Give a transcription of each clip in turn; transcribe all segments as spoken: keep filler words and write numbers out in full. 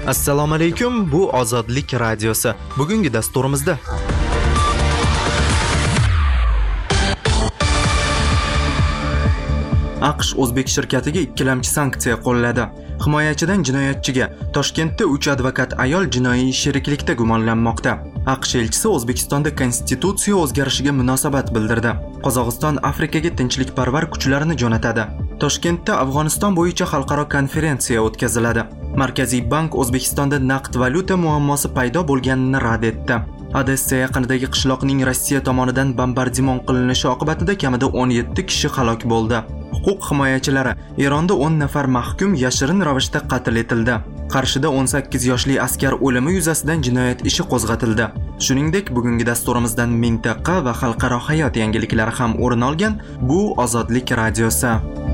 Assalomu alaykum, bu Ozodlik radiosi. Bugungi dasturimizda AQSh O'zbek shirkatiga ikkilamchi sanksiya qo'lladi. Himoyachidan jinoyatchiga Toshkentda uch advokat ayol jinoiy sheriklikda gumonlanmoqda. AQSh elchisi O'zbekistonda konstitutsiya o'zgarishiga munosabat bildirdi. Qozog'iston Afrikaga tinchlikparvar kuchlarini jo'natadi. Toshkentda Afg'oniston bo'yicha xalqaro konferensiya o'tkaziladi. Markaziy bank O'zbekistonda naqd valyuta muammosi paydo bo'lganini rad etdi. Odessa yaqinidagi qishloqning Rossiya tomonidan bombardimon qilinishi oqibatida kamida o'n yetti kishi halok bo'ldi. Huquq himoyachilari Eronda o'n nafar mahkum yashirin ravishda qatl etildi. Qarshida o'n sakkiz yoshli askar o'limi yuzasidan jinoyat ishi qo'zg'atildi. Shuningdek, bugungi dasturimizdan mintaqa va xalqaro hayot yangiliklari ham o'rin olgan. Bu Ozodlik radiosi.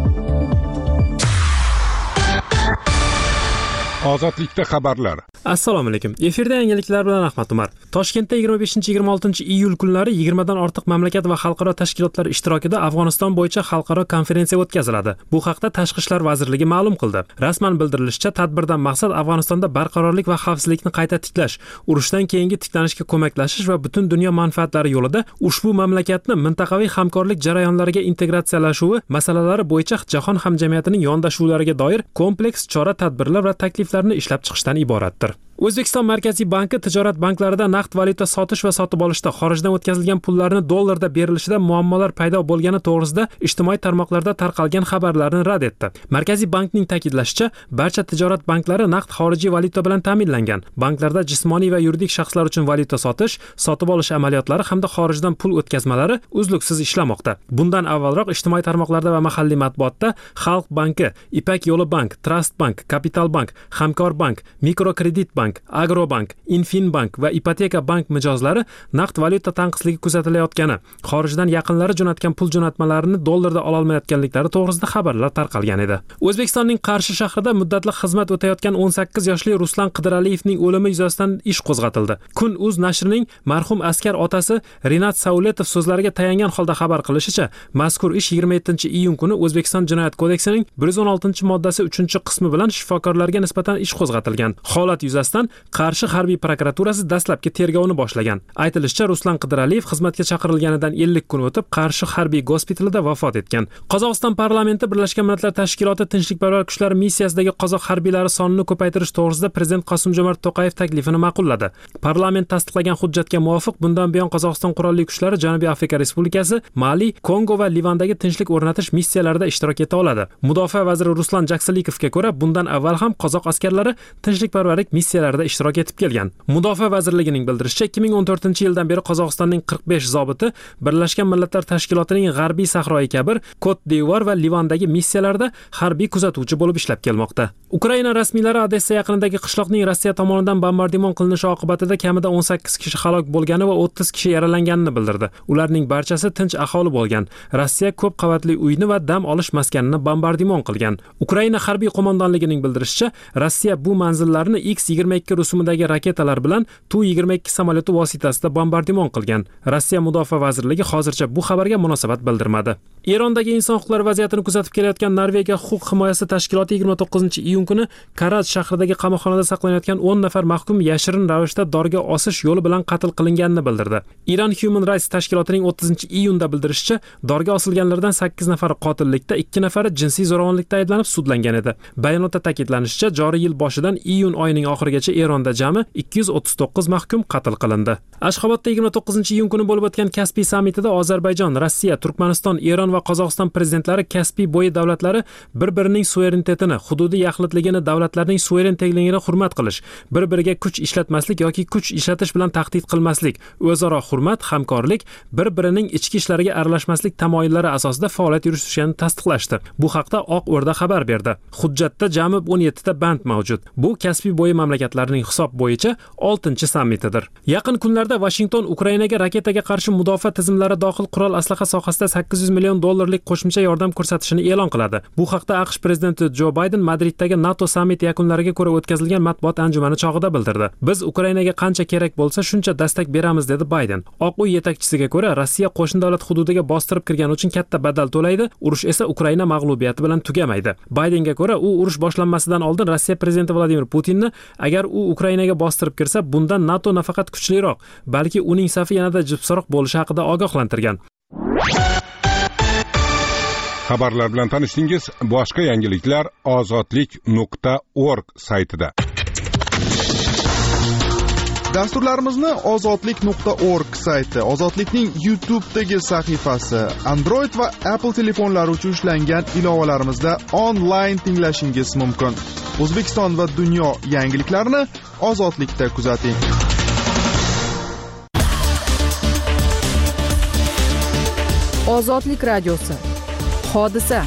Ozodlikda xabarlar. Assalomu alaykum. Efirda yangiliklar bilan Ahmad Umar. Toshkentda yigirma beshinchi yigirma oltinchi iyul kunlari yigirma dan ortiq mamlakat va xalqaro tashkilotlar ishtirokida Afg'oniston bo'yicha xalqaro konferensiya o'tkaziladi. Bu haqda Tashqi ishlar vazirligi ma'lum qildi. Rasman bildirilishicha, tadbirdan maqsad Afg'onistonda barqarorlik va xavfsizlikni qayta tiklash, urushdan keyingi tiklanishga ko'maklashish va butun dunyo manfaatlari yo'lida ushbu mamlakatni mintaqaviy hamkorlik jarayonlariga integratsiyalashuvi masalalari bo'yicha jahon hamjamiyatining yondashuvlariga doir kompleks chora-tadbirlar va takliflarni ishlab chiqishdan iboratdir. O'zbekiston Markaziy banki tijorat banklarida naqd valyuta sotish va sotib olishda xorijdan o'tkazilgan pullarni dollarda berilishida muammolar paydo bo'lgani to'g'risida ijtimoiy tarmoqlarda tarqalgan xabarlarni rad etdi. Markaziy bankning ta'kidlashicha, barcha tijorat banklari naqd xorijiy valyuta bilan ta'minlangan. Banklarda jismoniy va yuridik shaxslar uchun valyuta sotish, sotib olish amaliyotlari hamda xorijdan pul o'tkazmalari uzluksiz ishlamoqda. Bundan avvalroq ijtimoiy tarmoqlarda va mahalliy matbuotda Xalq banki, Ipak yo'li bank, Trust bank, Kapital bank, Hamkor bank, Mikrokredit bank, Agrobank, Infinbank va Ipoteka bank mijozlari naqd valyuta tanqisligi kuzatilayotgani, xorijdan yaqinlari jo'natgan pul jo'natmalarini dollarda ola olmayotganliklari to'g'risida xabarlar tarqalgan edi. O'zbekistonning Qarshi shahrida muddatli xizmat o'tayotgan o'n sakkiz yoshli Ruslan Qidiraliyevning o'limi yuzasidan ish qo'zg'atildi. Kun.uz nashrining marhum askar otasi Rinat Sauletov so'zlariga tayangan holda xabar qilishicha, mazkur ish yigirma yettinchi iyun kuni O'zbekiston Jinoyat kodeksining bir yuz o'n oltinchi moddasi uchinchi qismi bilan shifokorlarga nisbatan ish qo'zg'atilgan. Holat yuzasidan Qarshi harbiy prokuraturasi dastlabki tergovni boshlagan. Aytilishicha, Ruslan Qidiraliyev xizmatga chaqirilganidan ellik kun o'tib Qarshi harbiy gospitalida vafot etgan. Qozog'iston parlamenti Birlashgan Millatlar Tashkiloti tinchlikparvar kuchlari missiyasidagi qozoq harbiylari sonini ko'paytirish to'g'risida Prezident Qosim-Jomart To'qayev taklifini ma'qulladi. Parlament tasdiqlagan hujjatga muvofiq bundan buyon Qozog'iston qurolli kuchlari Janubiy Afrika Respublikasi, Mali, Kongo va Livandagi tinchlik o'rnatish missiyalarida ishtirok eta oladi. Mudofaa vaziri Ruslan Jaksalikovga ko'ra, bundan avval ham qozoq askarlari tinchlikparvarlik missiyalarida ishtirok etib kelgan. Mudofaa vazirligining bildirishicha, ikki ming o'n to'rtinchi yildan beri Qozog'istonning qirq besh zobiti Birlashgan Millatlar Tashkilotining G'arbiy Sahroyi kabi Kot d'Ivoire va Livandagi missiyalarda harbiy kuzatuvchi bo'lib ishlab kelmoqda. Ukraina rasmiylari Odessa yaqinidagi qishloqning Rossiya tomonidan bombardimon qilinishi oqibatida kamida o'n sakkiz kishi halok bo'lgani va o'ttiz kishi yaralanganini bildirdi. Ularning barchasi tinch aholi bo'lgan. Rossiya ko'p qavatli uyni va dam olish maskanini bombardimon qilgan. Ukraina harbiy qo'mondonligining bildirishicha, Rossiya bu manzillarni X yigirma ikki rusumidagi raketalar bilan Tu yigirma ikki samolyoti vositasida bombardimon qilgan. Rossiya Mudofaa vazirligi hozircha bu xabarga munosabat bildirmadi. Erondagi inson huquqlari vaziyatini kuzatib kelayotgan Norvegiya huquq himoyasi tashkiloti yigirma to'qqizinchi iyun kuni Karaj shahridagi qamoqxonada saqlanayotgan o'n nafar mahkum yashirin ravishda dorga osish yo'li bilan qatl qilinganini bildirdi. Iran Human Rights tashkilotining o'ttizinchi iyunda bildirishicha, dorga osilganlardan sakkiz nafari qotillikda, ikki nafari jinsiy zo'ravonlikda ayblanib sudlangan edi. Bayonotda ta'kidlanishicha, joriy yil boshidan iyun oyining oxirigacha Eronda jami ikki yuz o'ttiz to'qqiz mahkum qatl qilindi. Ashxobodda yigirma to'qqizinchi iyun kuni bo'lib o'tgan Kaspiy sammitida Ozarbayjon, Rossiya, Turkmaniston, Eron va Qozog'iston prezidentlari Kaspiy bo'yi davlatlari bir-birining suverenitetini, hududiy yaxlitligini, davlatlarning suveren tengligini hurmat qilish, bir-biriga kuch ishlatmaslik yoki kuch ishlatish bilan tahdid qilmaslik, o'zaro hurmat, hamkorlik, bir-birining ichki ishlariga aralashmaslik tamoyillari asosida faoliyat yuritishini tasdiqlashdi. Bu haqda Oq O'rda xabar berdi. Hujjatda jami o'n yetti ta band mavjud. Bu Kaspiy bo'yi mamlakatlarining hisob bo'yicha oltinchi sammitidir. Yaqin kunlarda Washington Ukrainaga raketaga qarshi mudofaa tizimlari dohil qurol aslaha sohasida sakkiz yuz million dollarlik qo'shimcha yordam ko'rsatishini e'lon qiladi. Bu haqda AQSh prezidenti Jo Bayden Madriddagi NATO sammiti yakunlariga ko'ra o'tkazilgan matbuot anjumani chog'ida bildirdi. Biz Ukrainaga qancha kerak bo'lsa, shuncha dastak beramiz, dedi Bayden. Oq uy yetakchisiga ko'ra, Rossiya qo'shni davlat hududiga bostirib kirgani uchun katta badal to'laydi, urush esa Ukraina mag'lubiyati bilan tugamaydi. Baydenga ko'ra, u urush boshlanmasidan oldin Rossiya prezidenti Vladimir Putinni agar u Ukrainaga bostirib kirsa, bundan NATO nafaqat kuchliroq, balki uning safi yanada jipsaroq bo'lishi haqida ogohlantirgan. Xabarlar bilan tanishdingiz. Boshqa yangiliklar ozodlik nuqta org saytida. Dasturlarimizni ozodlik nuqta org sayti, Ozodlikning YouTube'dagi sahifasi, Android va Apple telefonlari uchun ishlangan ilovalarimizda onlayn tinglashingiz mumkin. O'zbekiston va dunyo yangiliklarini Ozodlikda kuzating. Ozodlik radiosi. Hodisa.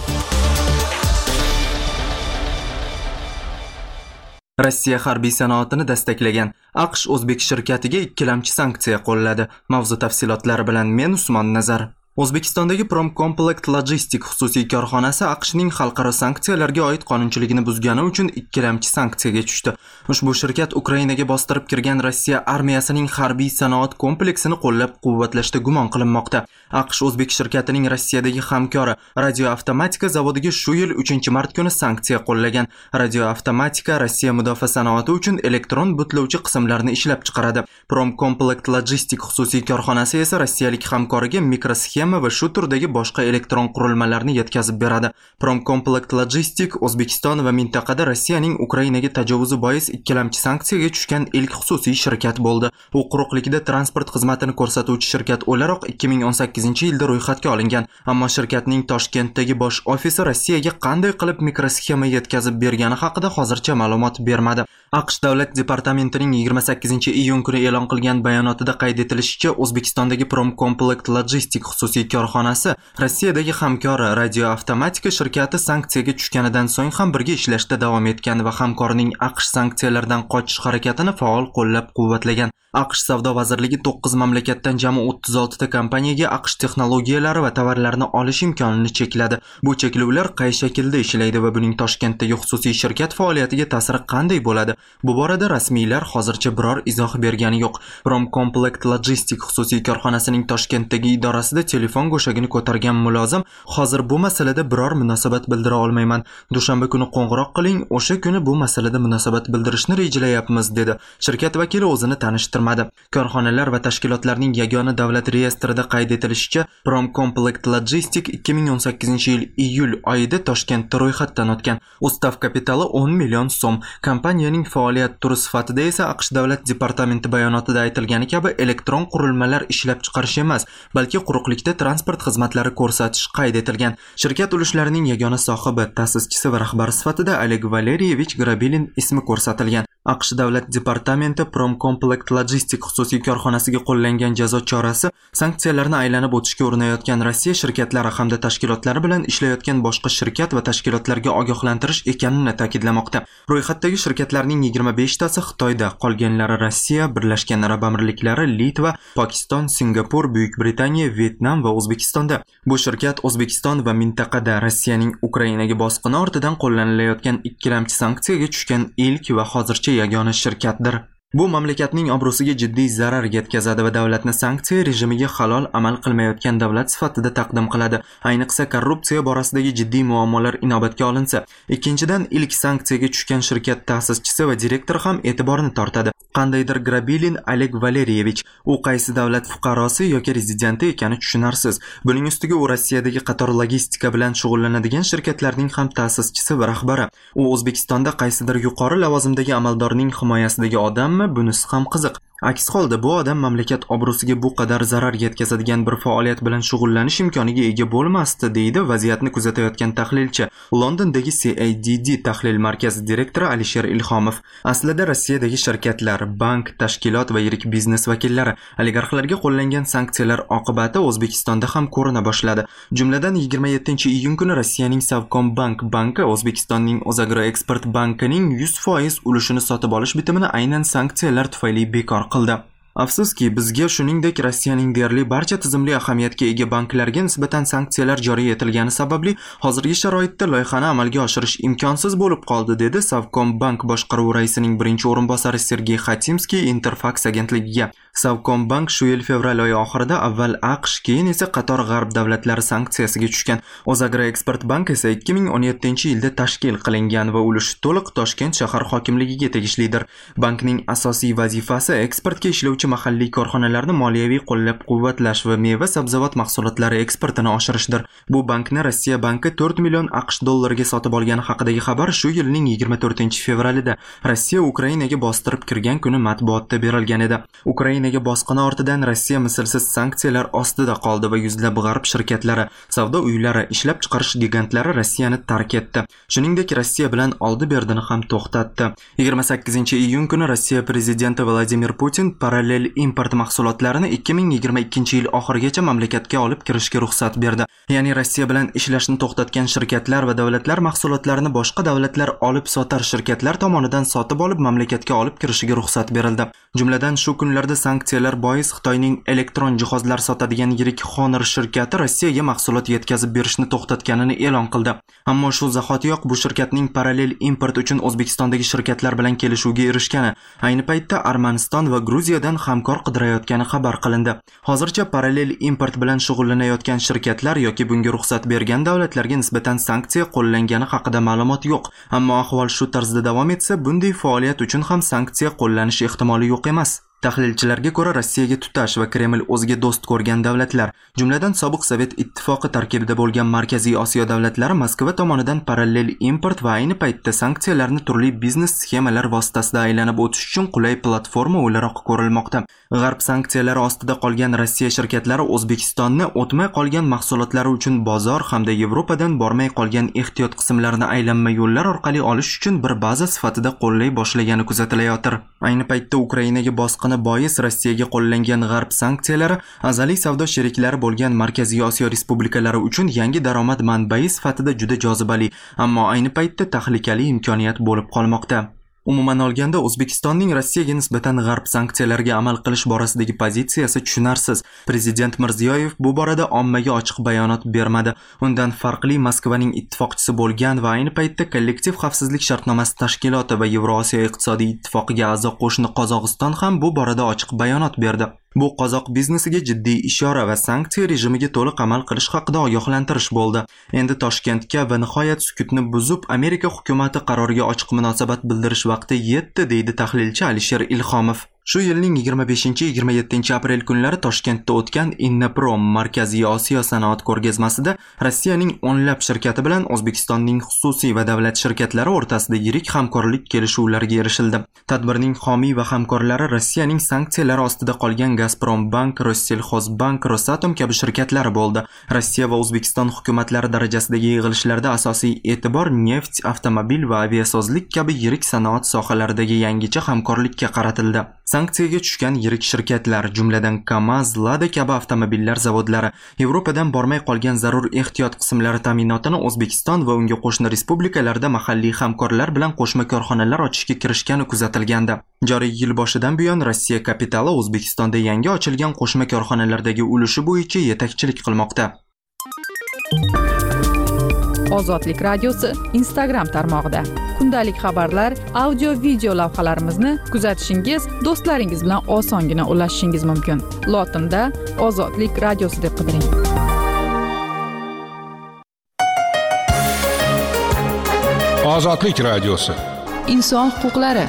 Rossiya harbiy sanoatini destaklagan AQSh o'zbek shirkatiga ikkilamchi sanksiya qo'lladi. Mavzu tafsilotlari bilan men Usmon Nazar. O'zbekistondagi Promcomplect Logistic xususiy korxonasi AQShning xalqaro sanksiyalarga oid qonunchiligini buzgani uchun ikkilamchi sanksiyaga tushdi. Ushbu shirkat Ukrainaga bostirib kirgan Rossiya armiyasining harbiy sanoat kompleksini qo'llab-quvvatlashda gumon qilinmoqda. AQSh o'zbek shirkatining Rossiyadagi hamkori Radioavtomatika zavodiga shu yil uchinchi mart kuni sanksiya qo'llagan. Radioavtomatika Rossiya mudofaa sanoati uchun elektron butlovchi qismlarni ishlab chiqaradi. Promcomplect Logistic xususiy korxonasi esa rossiyalik hamkoriga mikrosxema va shu turdagi boshqa elektron qurilmalarni yetkazib beradi. Promcomplect Logistic O'zbekiston va mintaqada Rossiyaning Ukrainaga tajovuzi bois ikkilamchi sanksiyaga tushgan ilk xususiy shirkat bo'ldi. U quruqlikda transport xizmatini ko'rsatuvchi shirkat o'laroq ikki ming o'n sakkizinchi yilda ro'yxatga olingan, ammo shirkatning Toshkentdagi bosh ofisi Rossiyaga qanday qilib mikrosxema yetkazib bergani haqida hozircha ma'lumot bermadi. AQSh davlat departamentining yigirma sakkizinchi iyun kuni e'lon qilgan bayonotida qayd etilishicha, O'zbekistondagi Promcomplect Logistic xususiy korxonasi Rossiyadagi hamkori Radioavtomatika shirkati sanksiyaga tushganidan so'ng ham birga ishlashda davom etgan va hamkorining AQSh sanksiyalardan qochish harakatini faol qo'llab-quvvatlagan. AQSh savdo vazirligi to'qqiz mamlakatdan jami o'ttiz olti ta kompaniyaga AQSh texnologiyalari va tovarlarini olish imkonini chekladi. Bu cheklovlar qay shaklda ishlaydi va buning Toshkentdagi xususiy shirkat faoliyatiga ta'siri qanday bo'ladi? Bu borada rasmiylar hozircha biror izoh bergani yo'q. Promcomplect Logistic xususiy korxonasining Toshkentdagi idorasida telefon go'shagini ko'targan mulozim, hozir bu masalada biror munosabat bildira olmayman. Dushanba kuni qo'ng'iroq qiling, o'sha kuni bu masalada munosabat bildirishni rejalayapmiz, dedi. Shirkat vakili o'zini tanishtirdi. Korxonalar va tashkilotlarning yagona davlat reyestrida qayd etilishicha, Promcomplect Logistic ikki ming o'n sakkizinchi yil iyul oyida Toshkentda ro'yxatdan o'tgan. Ustav kapitali o'n million so'm. Kompaniyaning faoliyat turi sifatida esa AQSh davlat departamenti bayonotida aytilgani kabi elektron qurilmalar ishlab chiqarish emas, balki quruqlikda transport xizmatlari ko'rsatish qayd etilgan. Shirkat ulushlarining yagona sohibi, ta'sischisi va rahbari sifatida Oleg Valeriyevich Grabilin ismi ko'rsatilgan. AQSh davlat departamenti Promcomplect Logistic xususiy korxonasiga qo'llangan jazo chorasi sanksiyalarni aylanib o'tishga urinayotgan Rossiya shirkatlari hamda tashkilotlari bilan ishlayotgan boshqa shirkat va tashkilotlarga ogohlantirish ekanini ta'kidlamoqda. Ro'yxatdagi shirkatlarning yigirma besh tasi Xitoyda, qolganlari Rossiya, Birlashgan Arab Amirliklari, Litva, Pokiston, Singapur, Buyuk Britaniya, Vyetnam va O'zbekistonda. Bu shirkat O'zbekiston va mintaqada Rossiyaning Ukrainaga bosqini ortidan qo'llanilayotgan ikkilamchi sanksiyaga tushgan ilk va hozircha yagona shirkatdir. Bu mamlakatning obro'siga jiddiy zarar yetkazadi va davlatni sanksiya rejimiga halol amal qilmayotgan davlat sifatida taqdim qiladi. Ayniqsa korrupsiya borasidagi jiddiy muammolar inobatga olinsa. Ikkinchidan, ilk sanksiyaga tushgan shirkat ta'sischisi va direktori ham e'tiborni tortadi. Qandaydir Grabilin Oleg Valeriyevich, u qaysi davlat fuqarosi yoki rezidenti ekani tushunarsiz. Buning ustiga u Rossiyadagi qator logistika bilan shug'ullanadigan shirkatlarning ham ta'sischisi va rahbari. U O'zbekistonda qaysidir yuqori lavozimdagi amaldorning himoyasidagi odammi? Bunisi ham qiziq. Aks holda bu odam mamlakat obro'siga bu qadar zarar yetkazadigan bir faoliyat bilan shug'ullanish imkoniga ega bo'lmasdi, deydi vaziyatni kuzatayotgan tahlilchi, Londondagi C A D D tahlil markazi direktori Alisher Ilhomov. Aslida Rossiyadagi shirkatlar, bank, tashkilot va yirik biznes vakillari oligarxlarga qo'llangan sanksiyalar oqibati O'zbekistonda ham ko'rina boshladi. Jumladan yigirma yettinchi iyun kuni Rossiyaning Savcombank banki O'zbekistonning O'zagroeksport bankining yuz foiz ulushini sotib olish bitimini aynan sanksiyalar tufayli bekor qildi. Afsuski, bizga shuningdek Rossiyaning deyarli barcha tizimli ahamiyatga ega banklarga nisbatan sanksiyalar joriy etilgani sababli hozirgi sharoitda loyihani amalga oshirish imkonsiz bo'lib qoldi, dedi Savcombank boshqaruvi raisining birinchi o'rinbosari Sergey Khatimskiy Interfax agentligiga. Savcombank shu yil fevral oyi oxirida avval AQSh, keyin esa qator g'arb davlatlari sanksiyasiga tushgan. O'zagro Export Bank esa ikki ming o'n yettinchi yilda tashkil qilingan va ulushi to'liq Toshkent shahar hokimligiga tegishlidir. Bankning asosiy vazifasi eksportga ishlovchi mahalliy korxonalarni moliyaviy qo'llab-quvvatlash va meva-sabzavot mahsulotlari eksportini oshirishdir. Bu bankni Rossiya banki to'rt million AQSh dollariga sotib olgani haqidagi xabar shu yilning yigirma to'rtinchi fevralida Rossiya Ukrainaga bostirib kirgan kuni matbuotda berilgan edi. Ukrainaga bosqini ortidan Rossiya mislsiz sanksiyalar ostida qoldi va yuzlab g'arb shirkatlari, savdo uylari, ishlab chiqarish gigantlari Rossiyani tark etdi. Shuningdek, Rossiya bilan oldi-berdini ham to'xtatdi. yigirma sakkizinchi iyun kuni Rossiya prezidenti Vladimir Putin parallel import mahsulotlarini ikki ming yigirma ikkinchi yil oxirigacha mamlakatga olib kirishga ruxsat berdi. Ya'ni Rossiya bilan ishlashni to'xtatgan shirkatlar va davlatlar mahsulotlarini boshqa davlatlar olib sotar shirkatlar tomonidan sotib olib mamlakatga olib kirishiga ruxsat berildi. Jumladan shu kunlarda sanksiyalar bois Xitoyning elektron jihozlar sotadigan yirik Honor shirkati Rossiyaga mahsulot yetkazib berishni to'xtatganini e'lon qildi. Ammo shu zahotiyoq bu shirkatning parallel import uchun O'zbekistondagi shirkatlar bilan kelishuvga erishgani, ayni paytda Armaniston va Gruziyadan hamkor qidirayotgani xabar qilindi. Hozircha parallel import bilan shug'ullanayotgan shirkatlar yoki bunga ruxsat bergan davlatlarga nisbatan sanksiya qo'llangani haqida ma'lumot yo'q. Ammo ahvol shu tarzda davom etsa, bunday faoliyat uchun ham sanksiya qo'llanish ehtimoli yo'q emas. Tahlilchilarga ko'ra, Rossiyaga tutash va Kreml o'ziga do'st ko'rgan davlatlar, jumladan sobiq Sovet ittifoqi tarkibida bo'lgan Markaziy Osiyo davlatlari Moskva tomonidan parallel import va ayni paytda sanksiyalarni turli biznes sxemalar vositasida aylanib o'tish uchun qulay platforma o'laroq ko'rilmoqda. G'arb sanksiyalari ostida qolgan Rossiya shirkatlari O'zbekistonni o'tmay qolgan mahsulotlari uchun bozor hamda Yevropadan bormay qolgan ehtiyot qismlarini aylanma yo'llar orqali olish uchun bir baza sifatida qo'llay boshlagani kuzatilayotir. Ayni paytda Ukrainaga bosqin bois Rossiyaga qo'llangan g'arb sanksiyalari azaliy savdo sheriklari bo'lgan Markaziy Osiyo respublikalari uchun yangi daromad manbai sifatida juda jozibali, ammo ayni paytda tahlikali imkoniyat bo'lib qolmoqda. Umuman olganda, O'zbekistonning Rossiyaga nisbatan g'arb sanksiyalariga amal qilish borasidagi pozitsiyasi tushunarsiz. Prezident Mirziyoyev bu borada ommaga ochiq bayonot bermadi. Undan farqli Moskvaning ittifoqchisi bo'lgan va ayni paytda kollektiv xavfsizlik shartnomasi tashkiloti va Yevrosiyo iqtisodiy ittifoqiga a'zo qo'shni Qozog'iston ham bu borada ochiq bayonot berdi. Bu qozoq biznesiga jiddiy ishora va sanksiya rejimiga to'liq amal qilish haqida ogohlantirish bo'ldi. Endi Toshkentga va nihoyat sukutni buzib Amerika hukumati qaroriga ochiq munosabat bildirish vaqti yetdi, deydi tahlilchi Alisher Ilhomov. Shu yilning yigirma beshinchi yigirma yettinchi aprel kunlari Toshkentda o'tgan Innoprom Markaziy Osiyo sanoat ko'rgazmasida Rossiyaning o'nlab shirkati bilan O'zbekistonning xususiy va davlat shirkatlari o'rtasida yirik hamkorlik kelishuvlariga erishildi. Tadbirning homiy va hamkorlari Rossiyaning sanksiyalar ostida qolgan Gazprombank, Rossellxozbank, Rosatom kabi shirkatlar bo'ldi. Rossiya va O'zbekiston hukumatlari darajasidagi yig'ilishlarda asosiy e'tibor neft, avtomobil va aviasozlik kabi yirik sanoat sohalaridagi yangicha hamkorlikka qaratildi. Sanksiyaga tushgan yirik shirkatlar, jumladan Kamaz, Lada kabi avtomobillar zavodlari Yevropadan bormay qolgan zarur ehtiyot qismlari ta'minotini O'zbekiston va unga qo'shni respublikalarda mahalliy hamkorlar bilan qo'shma korxonalar ochishga kirishgani kuzatilgandi. Joriy yil boshidan buyon Rossiya kapitali O'zbekistonda yangi ochilgan qo'shma korxonalardagi ulushi bo'yicha yetakchilik qilmoqda. Ozodlik radiosi Instagram tarmog'ida kundalik xabarlar, audio video lavhalarimizni kuzatishingiz, do'stlaringiz bilan osongina ulashishingiz mumkin. Lotinda Ozodlik radiosi deb qidiring. Ozodlik radiosi. Inson huquqlari.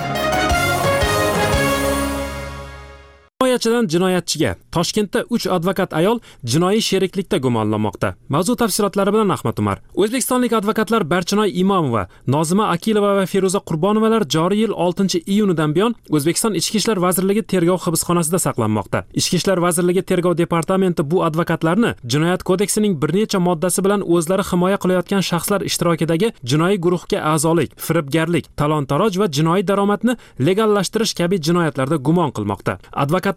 Jinoyatchidan jinoyatchiga. Toshkentda uch advokat ayol jinoiy sheriklikda gumonlanmoqda. Mavzu tafsilotlari bilan Ahmad Umar. O'zbekistonlik advokatlar Barchinoy Imomova, Nozima Akilova va Feruza Qurbonovalar joriy yil oltinchi iyunidan buyon O'zbekiston Ichki ishlar vazirligi tergov hibsxonasida saqlanmoqda. Ichki ishlar vazirligi tergov departamenti bu advokatlarni Jinoyat kodeksining bir necha moddasi bilan o'zlari himoya qilayotgan shaxslar ishtirokidagi jinoiy guruhga a'zolik, firibgarlik, talon-taroj va jinoiy daromadni legallashtirish kabi jinoyatlarda gumon qilmoqda. Advokatlar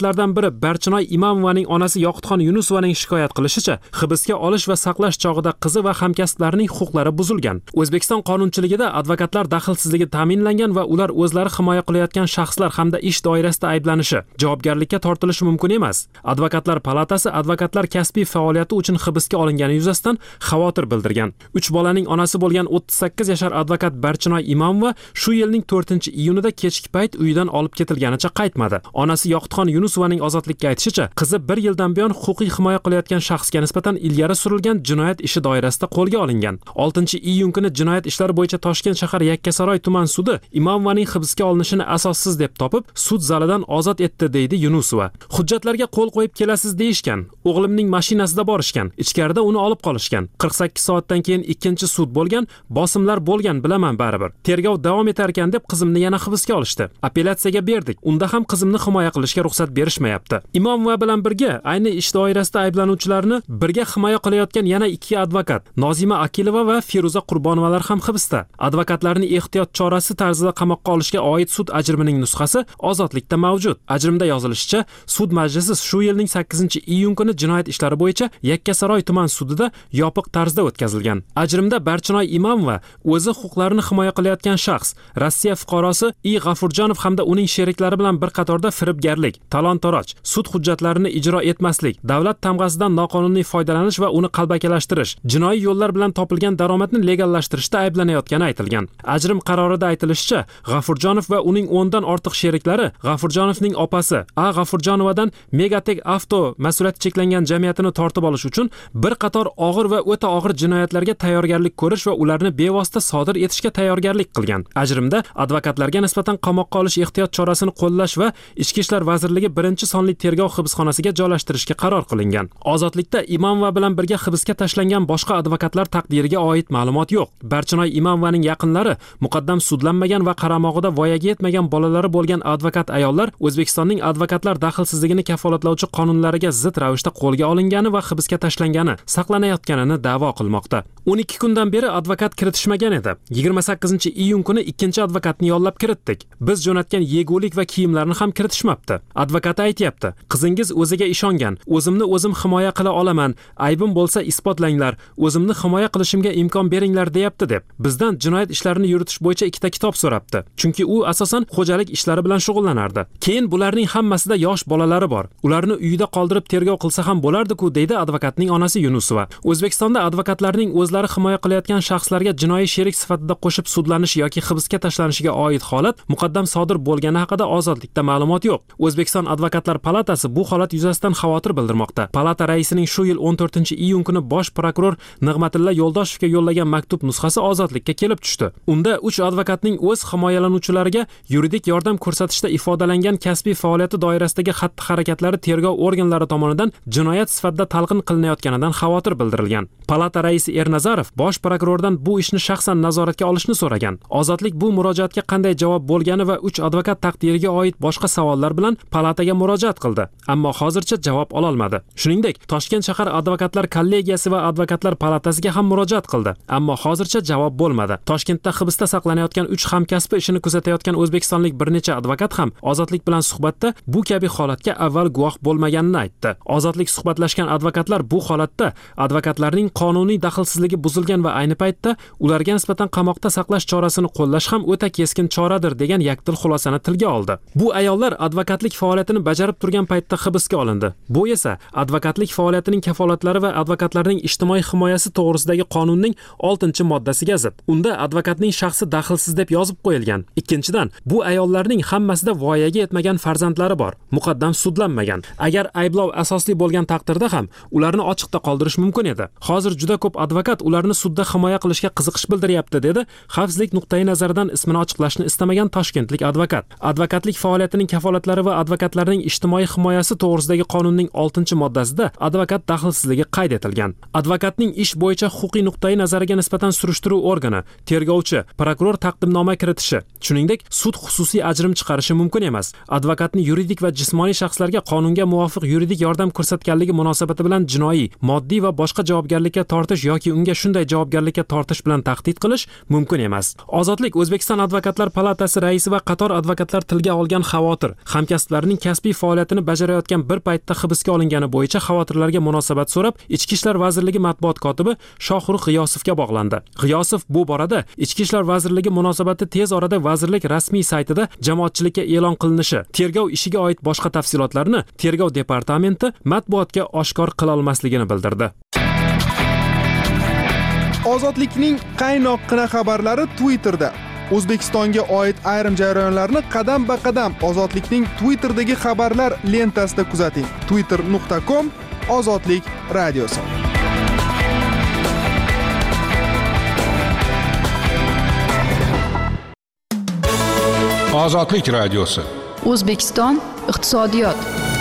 advokatlardan biri Barchinoy Imomovaning onasi Yoqutxon Yunusovaning shikoyat qilishicha, hibsga olish va saqlash chog'ida qizi va hamkasblarining huquqlari buzilgan. O'zbekiston qonunchiligida advokatlar daxlsizligi ta'minlangan va ular o'zlari himoya qilayotgan shaxslar hamda ish doirasida ayblanishi, javobgarlikka tortilishi mumkin emas. Advokatlar palatasi advokatlar kasbiy faoliyati uchun hibsga olingani yuzasidan xavotir bildirgan. uch bolaning onasi bo'lgan o'ttiz sakkiz yashar advokat Barchinoy Imomova shu yilning to'rtinchi iyunida kechki payt uyidan olib ketilganicha qaytmadi. Onasi Yoqutxon Yunusovaning ozodlikka aytishicha, qizi bir yildan buyon huquqiy himoya qilayotgan shaxsga nisbatan ilgari surilgan jinoyat ishi doirasida qo'lga olingan. oltinchi iyun kuni jinoyat ishlari bo'yicha Toshkent shahar Yakkasaroy tuman sudi Imomovaning hibsga olinishini asossiz deb topib, sud zalidan ozod etdi, deydi Yunusova. Hujjatlarga qo'l qo'yib kelasiz deyishgan. O'g'limning mashinasida borishgan. Ichkarida uni olib qolishgan. qirq sakkiz soatdan keyin ikkinchi sud bo'lgan, bosimlar bo'lgan, bilaman baribir. Tergov davom etar ekan deb qizimni yana hibsga olishdi. Apellyatsiyaga berdik. Unda ham qizimni himoya qilishga ruxsat berishmayapti. Imomova bilan birga ayni ish doirasida ayblanuvchilarni birga himoya qilayotgan yana ikki advokat, Nozima Akilova va Feruza Qurbonovalar ham hibsda. Advokatlarni ehtiyot chorasi tarzida qamoqqa olishga oid sud ajrimining nusxasi ozodlikda mavjud. Ajrimda yozilishicha, sud majlisi shu yilning sakkizinchi iyun kuni jinoyat ishlari bo'yicha Yakkasaroy tuman sudida yopiq tarzda o'tkazilgan. Ajrimda Barchinoy Imomova o'zi huquqlarini himoya qilayotgan shaxs, Rossiya fuqarosi I. G'afurjonov hamda uning sheriklari bilan bir qatorda firibgarlik, talon-toroj, sud hujjatlarini ijro etmaslik, davlat tamg'asidan noqonuniy foydalanish va uni qalbakilashtirish, jinoiy yo'llar bilan topilgan daromadni legallashtirishda ayblanayotgani aytilgan. Ajrim qarorida aytilishicha, G'afurjonov va uning o'ndan ortiq sheriklari G'afurjonovning opasi A. G'afurjonovadan Megatek Avto mas'uliyati cheklangan jamiyatini tortib olish uchun bir qator og'ir va o'ta og'ir jinoyatlarga tayyorgarlik ko'rish va ularni bevosita sodir etishga tayyorgarlik qilgan. Ajrimda advokatlarga nisbatan qamoqqa olish ehtiyot chorasini qo'llash va Ichki ishlar vazirligi birinchi sonli tergov hibsxonasiga joylashtirishga qaror qilingan. Ozodlikda Imomova bilan birga hibsga tashlangan boshqa advokatlar taqdiriga oid ma'lumot yo'q. Barchinoy Imomovaning yaqinlari, muqaddam sudlanmagan va qaramog'ida voyaga yetmagan bolalari bo'lgan advokat ayollar O'zbekistonning advokatlar daxlsizligini kafolatlovchi qonunlariga zid ravishda qo'lga olingani va hibsga tashlangani, saqlanayotganini da'vo qilmoqda. o'n ikki kundan beri advokat kiritishmagan edi. yigirma sakkizinchi iyun kuni ikkinchi advokatni yollab kiritdik. Biz jo'natgan yegulik va kiyimlarni ham kiritishmabdi. Advokat aytayapti, qizingiz o'ziga ishongan, o'zimni o'zim himoya qila olaman, aybim bo'lsa isbotlanglar, o'zimni himoya qilishimga imkon beringlar deyapti deb. Bizdan jinoyat ishlarini yuritish bo'yicha ikkita kitob so'rabdi. Chunki u asosan xo'jalik ishlari bilan shug'ullanardi. Keyin bularning hammasida yosh bolalari bor. Ularni uyida qoldirib tergov qilsa ham bo'lardi-ku, deydi advokatning onasi Yunusova. O'zbekistonda advokatlarning o'zlari himoya qilayotgan shaxslarga jinoiy sherik sifatida qo'shib sudlanish yoki hibsga tashlanishiga oid holat muqaddam sodir bo'lgani haqida ozodlikda ma'lumot yo'q. O'zbekiston advokatlar palatasi bu holat yuzasidan xavotir bildirmoqda. Palata raisining shu yil o'n to'rtinchi iyun kuni bosh prokuror Nig'matilla Yo'ldoshevga yo'llagan maktub nusxasi ozodlikka kelib tushdi. Unda uch advokatning o'z himoyalanuvchilariga yuridik yordam ko'rsatishda ifodalangan kasbiy faoliyati doirasidagi xatti-harakatlari tergov organlari tomonidan jinoyat sifatida talqin qilinayotganidan xavotir bildirilgan. Palata raisi Ernazarov bosh prokurordan bu ishni shaxsan nazoratga olishni so'ragan. Ozodlik bu murojaatga qanday javob bo'lgani va uch advokat taqdiriga oid boshqa savollar bilan palataga murojaat qildi, ammo hozircha javob ola olmadi. Shuningdek, Toshkent shahar advokatlar kollegiyasi va advokatlar palatasiga ham murojaat qildi, ammo hozircha javob bo'lmadi. Toshkentda hibsda saqlanayotgan uch hamkasbi ishini kuzatayotgan o'zbekistonlik bir necha advokat ham ozodlik bilan suhbatda bu kabi holatga avval guvoh bo'lmaganini aytdi. Ozodlik suhbatlashgan advokatlar bu holatda advokatlarning qonuniy daxlsizligi buzilgan va ayni paytda ularga nisbatan qamoqda saqlash chorasini qo'llash ham o'ta keskin choradir degan yakdil xulosani tilga oldi. Bu ayollar advokatlik faoliyatini bajarib turgan paytda hibsga olindi. Bu esa advokatlik faoliyatining kafolatlari va advokatlarning ijtimoiy himoyasi to'g'risidagi qonunning oltinchi moddasiga zid. Unda advokatning shaxsi daxlsiz deb yozib qo'yilgan. Ikkinchidan, bu ayollarning hammasida voyaga yetmagan farzandlari bor, muqaddam sudlanmagan. Agar ayblov asosli bo'lgan taqdirda ham ularni ochiqda qoldirish mumkin edi. Hozir juda ko'p advokat ularni sudda himoya qilishga qiziqish bildiryapti, dedi xavfsizlik nuqtai nazaridan ismini ochiqlashni istamagan toshkentlik advokat. Advokatlik faoliyatining kafolatlari va advokatlarning ijtimoiy himoyasi to'g'risidagi qonunning oltinchi moddasida advokat daxlsizligi qayd etilgan. Advokatning ish bo'yicha huquqiy nuqtai nazariga nisbatan surishtiruv organi, tergovchi, prokuror taqdimnoma kiritishi, shuningdek, sud xususiy ajrim chiqarishi mumkin emas. Advokatni yuridik va jismoniy shaxslarga qonunga muvofiq yuridik yordam ko'rsatganligi munosabati bilan jinoiy, moddiy va boshqa javobgarlikka tortish yoki unga unga shunday javobgarlikka tortish bilan tahdid qilish mumkin emas. Ozodlik O'zbekiston Advokatlar palatasi raisi va qator advokatlar tilga olgan xavotir, hamkasblarining kasbiy faoliyatini bajarayotgan bir paytda hibsga olingani bo'yicha xavotirlarga munosabat so'rab, Ichki ishlar vazirligi matbuot kotibi Shohruh G'iyosovga bog'landi. G'iyosov bu borada Ichki ishlar vazirligi munosabati tez orada vazirlik rasmiy saytida jamoatchilikka e'lon qilinishi, tergov ishiga oid boshqa tafsilotlarni Tergov departamenti matbuotga oshkor qila olmasligini bildirdi. Ozodlikning qaynoqqina xabarlari Twitterda. O'zbekistonga oid ayrim jarayonlarni qadam-ba-qadam Ozodlikning Twitterdagi xabarlar lentasida kuzating. twitter nuqta com Ozodlik radiosi. Ozodlik radiosi. O'zbekiston iqtisodiyot.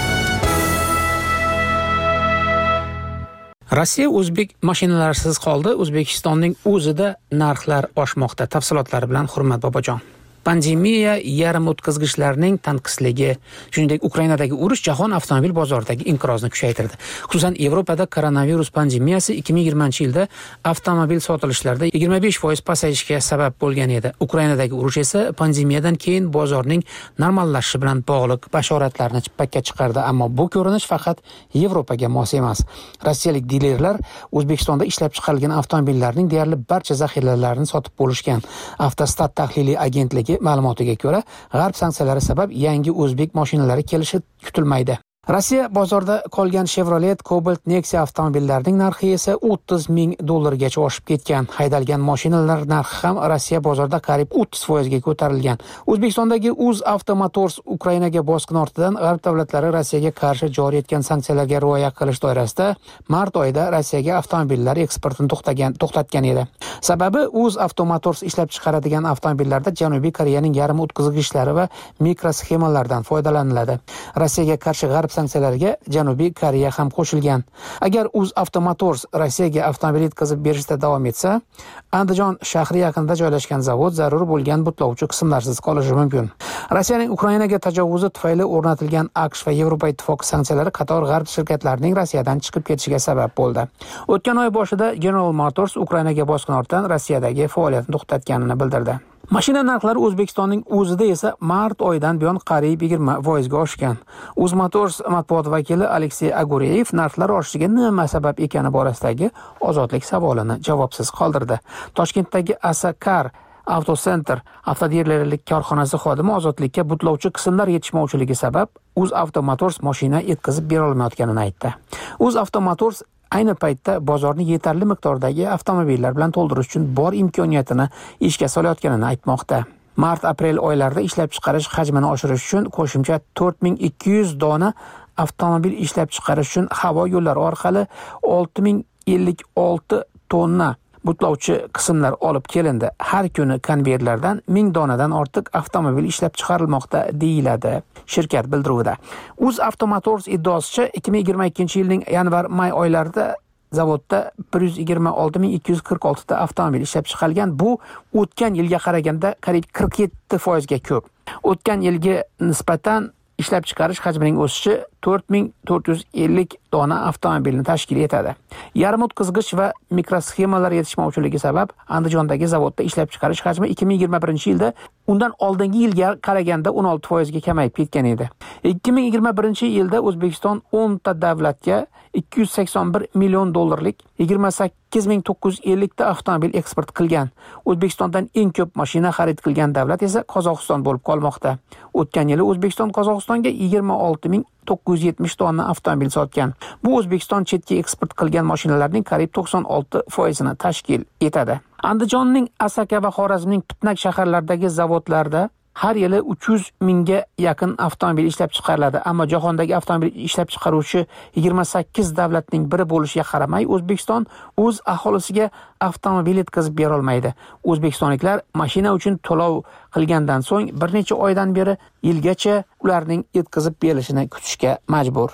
Rossiya o'zbek mashinalarisiz qoldi. O'zbekistonning o'zida narxlar oshmoqda. Tafsilotlari bilan Hurmat Bobojon. Pandemiya, yarim o'tkazgichlarning tanqisligi, shuningdek Ukrainadagi urush jahon avtomobil bozoridagi inqirozni kuchaytirdi. Xususan, Yevropada koronavirus pandemiyasi ikki ming yigirmanchi yilda avtomobil sotilishlarida yigirma besh foiz pasayishga sabab bo'lgan edi. Ukrainadagi urush esa pandemiyadan keyin bozorning normallashishi bilan bog'liq bashoratlarni chippakka chiqardi, ammo bu ko'rinish faqat Yevropaga mos emas. Rossiyalik dilerlar O'zbekistonda ishlab chiqarilgan avtomobillarning deyarli barcha zaxiralarini sotib bo'lishgan. Avtostat tahliliy agentligi ma'lumotiga ko'ra, g'arb sanksiyalari sabab yangi o'zbek mashinalari kelishi kutilmaydi. Rossiya bozorida qolgan Chevrolet Cobalt Nexia avtomobillarining narxi esa o'ttiz ming dollargacha oshib ketgan. Haydalgan mashinalar narxi ham Rossiya bozorida qariyb o'ttiz foizga ko'tarilgan. O'zbekistondagi UzAvto Motors Ukrainaga bosqin ortidan g'arb davlatlari Rossiyaga qarshi joriy etgan sanksiyalarga rioya qilish doirasida mart oyida Rossiyaga avtomobillar eksportini to'xtagan, to'xtatgan edi. Sababi UzAvto Motors ishlab chiqaradigan avtomobillarda Janubiy Koreyaning yarim o'tkazgichlari va mikrosxemalardan foydalaniladi. Rossiyaga qarshi g'arb sanksiyalarga Janubiy Koreya ham qo'shilgan. Agar UzAvto Motors Rossiyaga avtomobil yetkazib berishda davom etsa, Andijon shahri yaqinida joylashgan zavod zarur bo'lgan butlovchi qismlarsiz qolishi mumkin. Rossiyaning Ukrainaga tajovuzi tufayli o'rnatilgan AQSh va Yevropa Ittifoqi sanksiyalari qator g'arb shirkatlarining Rossiyadan chiqib ketishiga sabab bo'ldi. O'tgan oy boshida General Motors Ukrainaga bosqin ortidan Rossiyadagi faoliyatini to'xtatganini bildirdi. Mashina narxlari O'zbekistonning o'zida esa mart oyidan buyon qariyb yigirma foizga oshgan. UzMotors matbuot vakili Aleksey Aguriyev narxlar oshishiga nima sabab ekani borasidagi Ozodlik savolini javobsiz qoldirdi. Toshkentdagi Asakar Avtocenter avtodealerlik korxonasi xodimi Ozodlikka butlovchi qismlar yetishmovchiligi sabab UzAvto Motors mashina yetkazib bera olmayotganini aytdi. UzAvto Motors ayni paytda bozorni yetarli miqdordagi avtomobillar bilan to'ldirish uchun bor imkoniyatini ishga solayotganini aytmoqda. Mart-aprel oylarida ishlab chiqarish hajmini oshirish uchun qo'shimcha to'rt ming ikki yuz dona avtomobil ishlab chiqarish uchun havo yo'llari orqali olti ming ellik olti tonna butlovchi qismlar olib kelindi. Har kuni konveyerlardan ming donadan ortiq avtomobil ishlab chiqarilmoqda deyiladi shirkat bildiruvida. UzAvto Motors iddaosicha ikki ming yigirma ikkinchi yilning yanvar-may oylarida zavodda bir yuz yigirma olti ming ikki yuz qirq olti ta avtomobil ishlab chiqarilgan. Bu o'tgan yilga qaraganda qariyb qirq yetti foizga ko'p. O'tgan yilga nisbatan ishlab chiqarish hajmining o'sishi to'rt ming to'rt yuz ellik dona avtomobilni tashkil etadi. Yarim o'tkazgich va mikrosxemalar yetishmovchiligi sabab Andijondagi zavodda ishlab chiqarish hajmi ikki ming yigirma birinchi yilda undan oldingi yilga qaraganda o'n olti foizga kamayib ketgan edi. ikki ming yigirma birinchi yilda O'zbekiston o'n ta davlatga ikki yuz sakson bir million dollarlik yigirma sakkiz ming to'qqiz yuz ellik ta avtomobil eksport qilgan. O'zbekistondan eng ko'p mashina xarid qilgan davlat esa Qozog'iston bo'lib qolmoqda. O'tgan yili O'zbekiston Qozog'istonga yigirma olti ming to'qqiz yuz yetmish dona avtomobil sotgan. Bu O'zbekiston chetga eksport qilgan mashinalarning qariyb to'qson olti foizini tashkil etadi. Andijonning Asaka va Xorazmning Pitnak shaharlaridagi zavodlarda har yili uch yuz mingga yaqin avtomobil ishlab chiqariladi, ammo jahondagi avtomobil ishlab chiqaruvchi yigirma sakkiz davlatning biri bo'lishiga qaramay, O'zbekiston o'z aholisiga avtomobil yetkazib bera olmaydi. O'zbekistonliklar mashina uchun to'lov qilgandan so'ng bir necha oydan beri yilgacha ularning yetkazib berilishini kutishga majbur.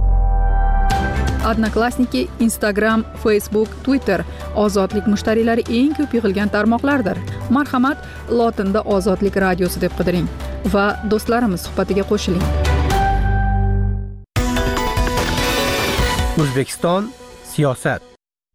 Odnoklassniki, Instagram, Facebook, Twitter ozodlik mushtariylari eng ko'p yig'ilgan tarmoqlardir. Marhamat, lotinda Ozodlik radiosi deb qidiring va do'stlarimiz suhbatiga qo'shiling. O'zbekiston siyosat.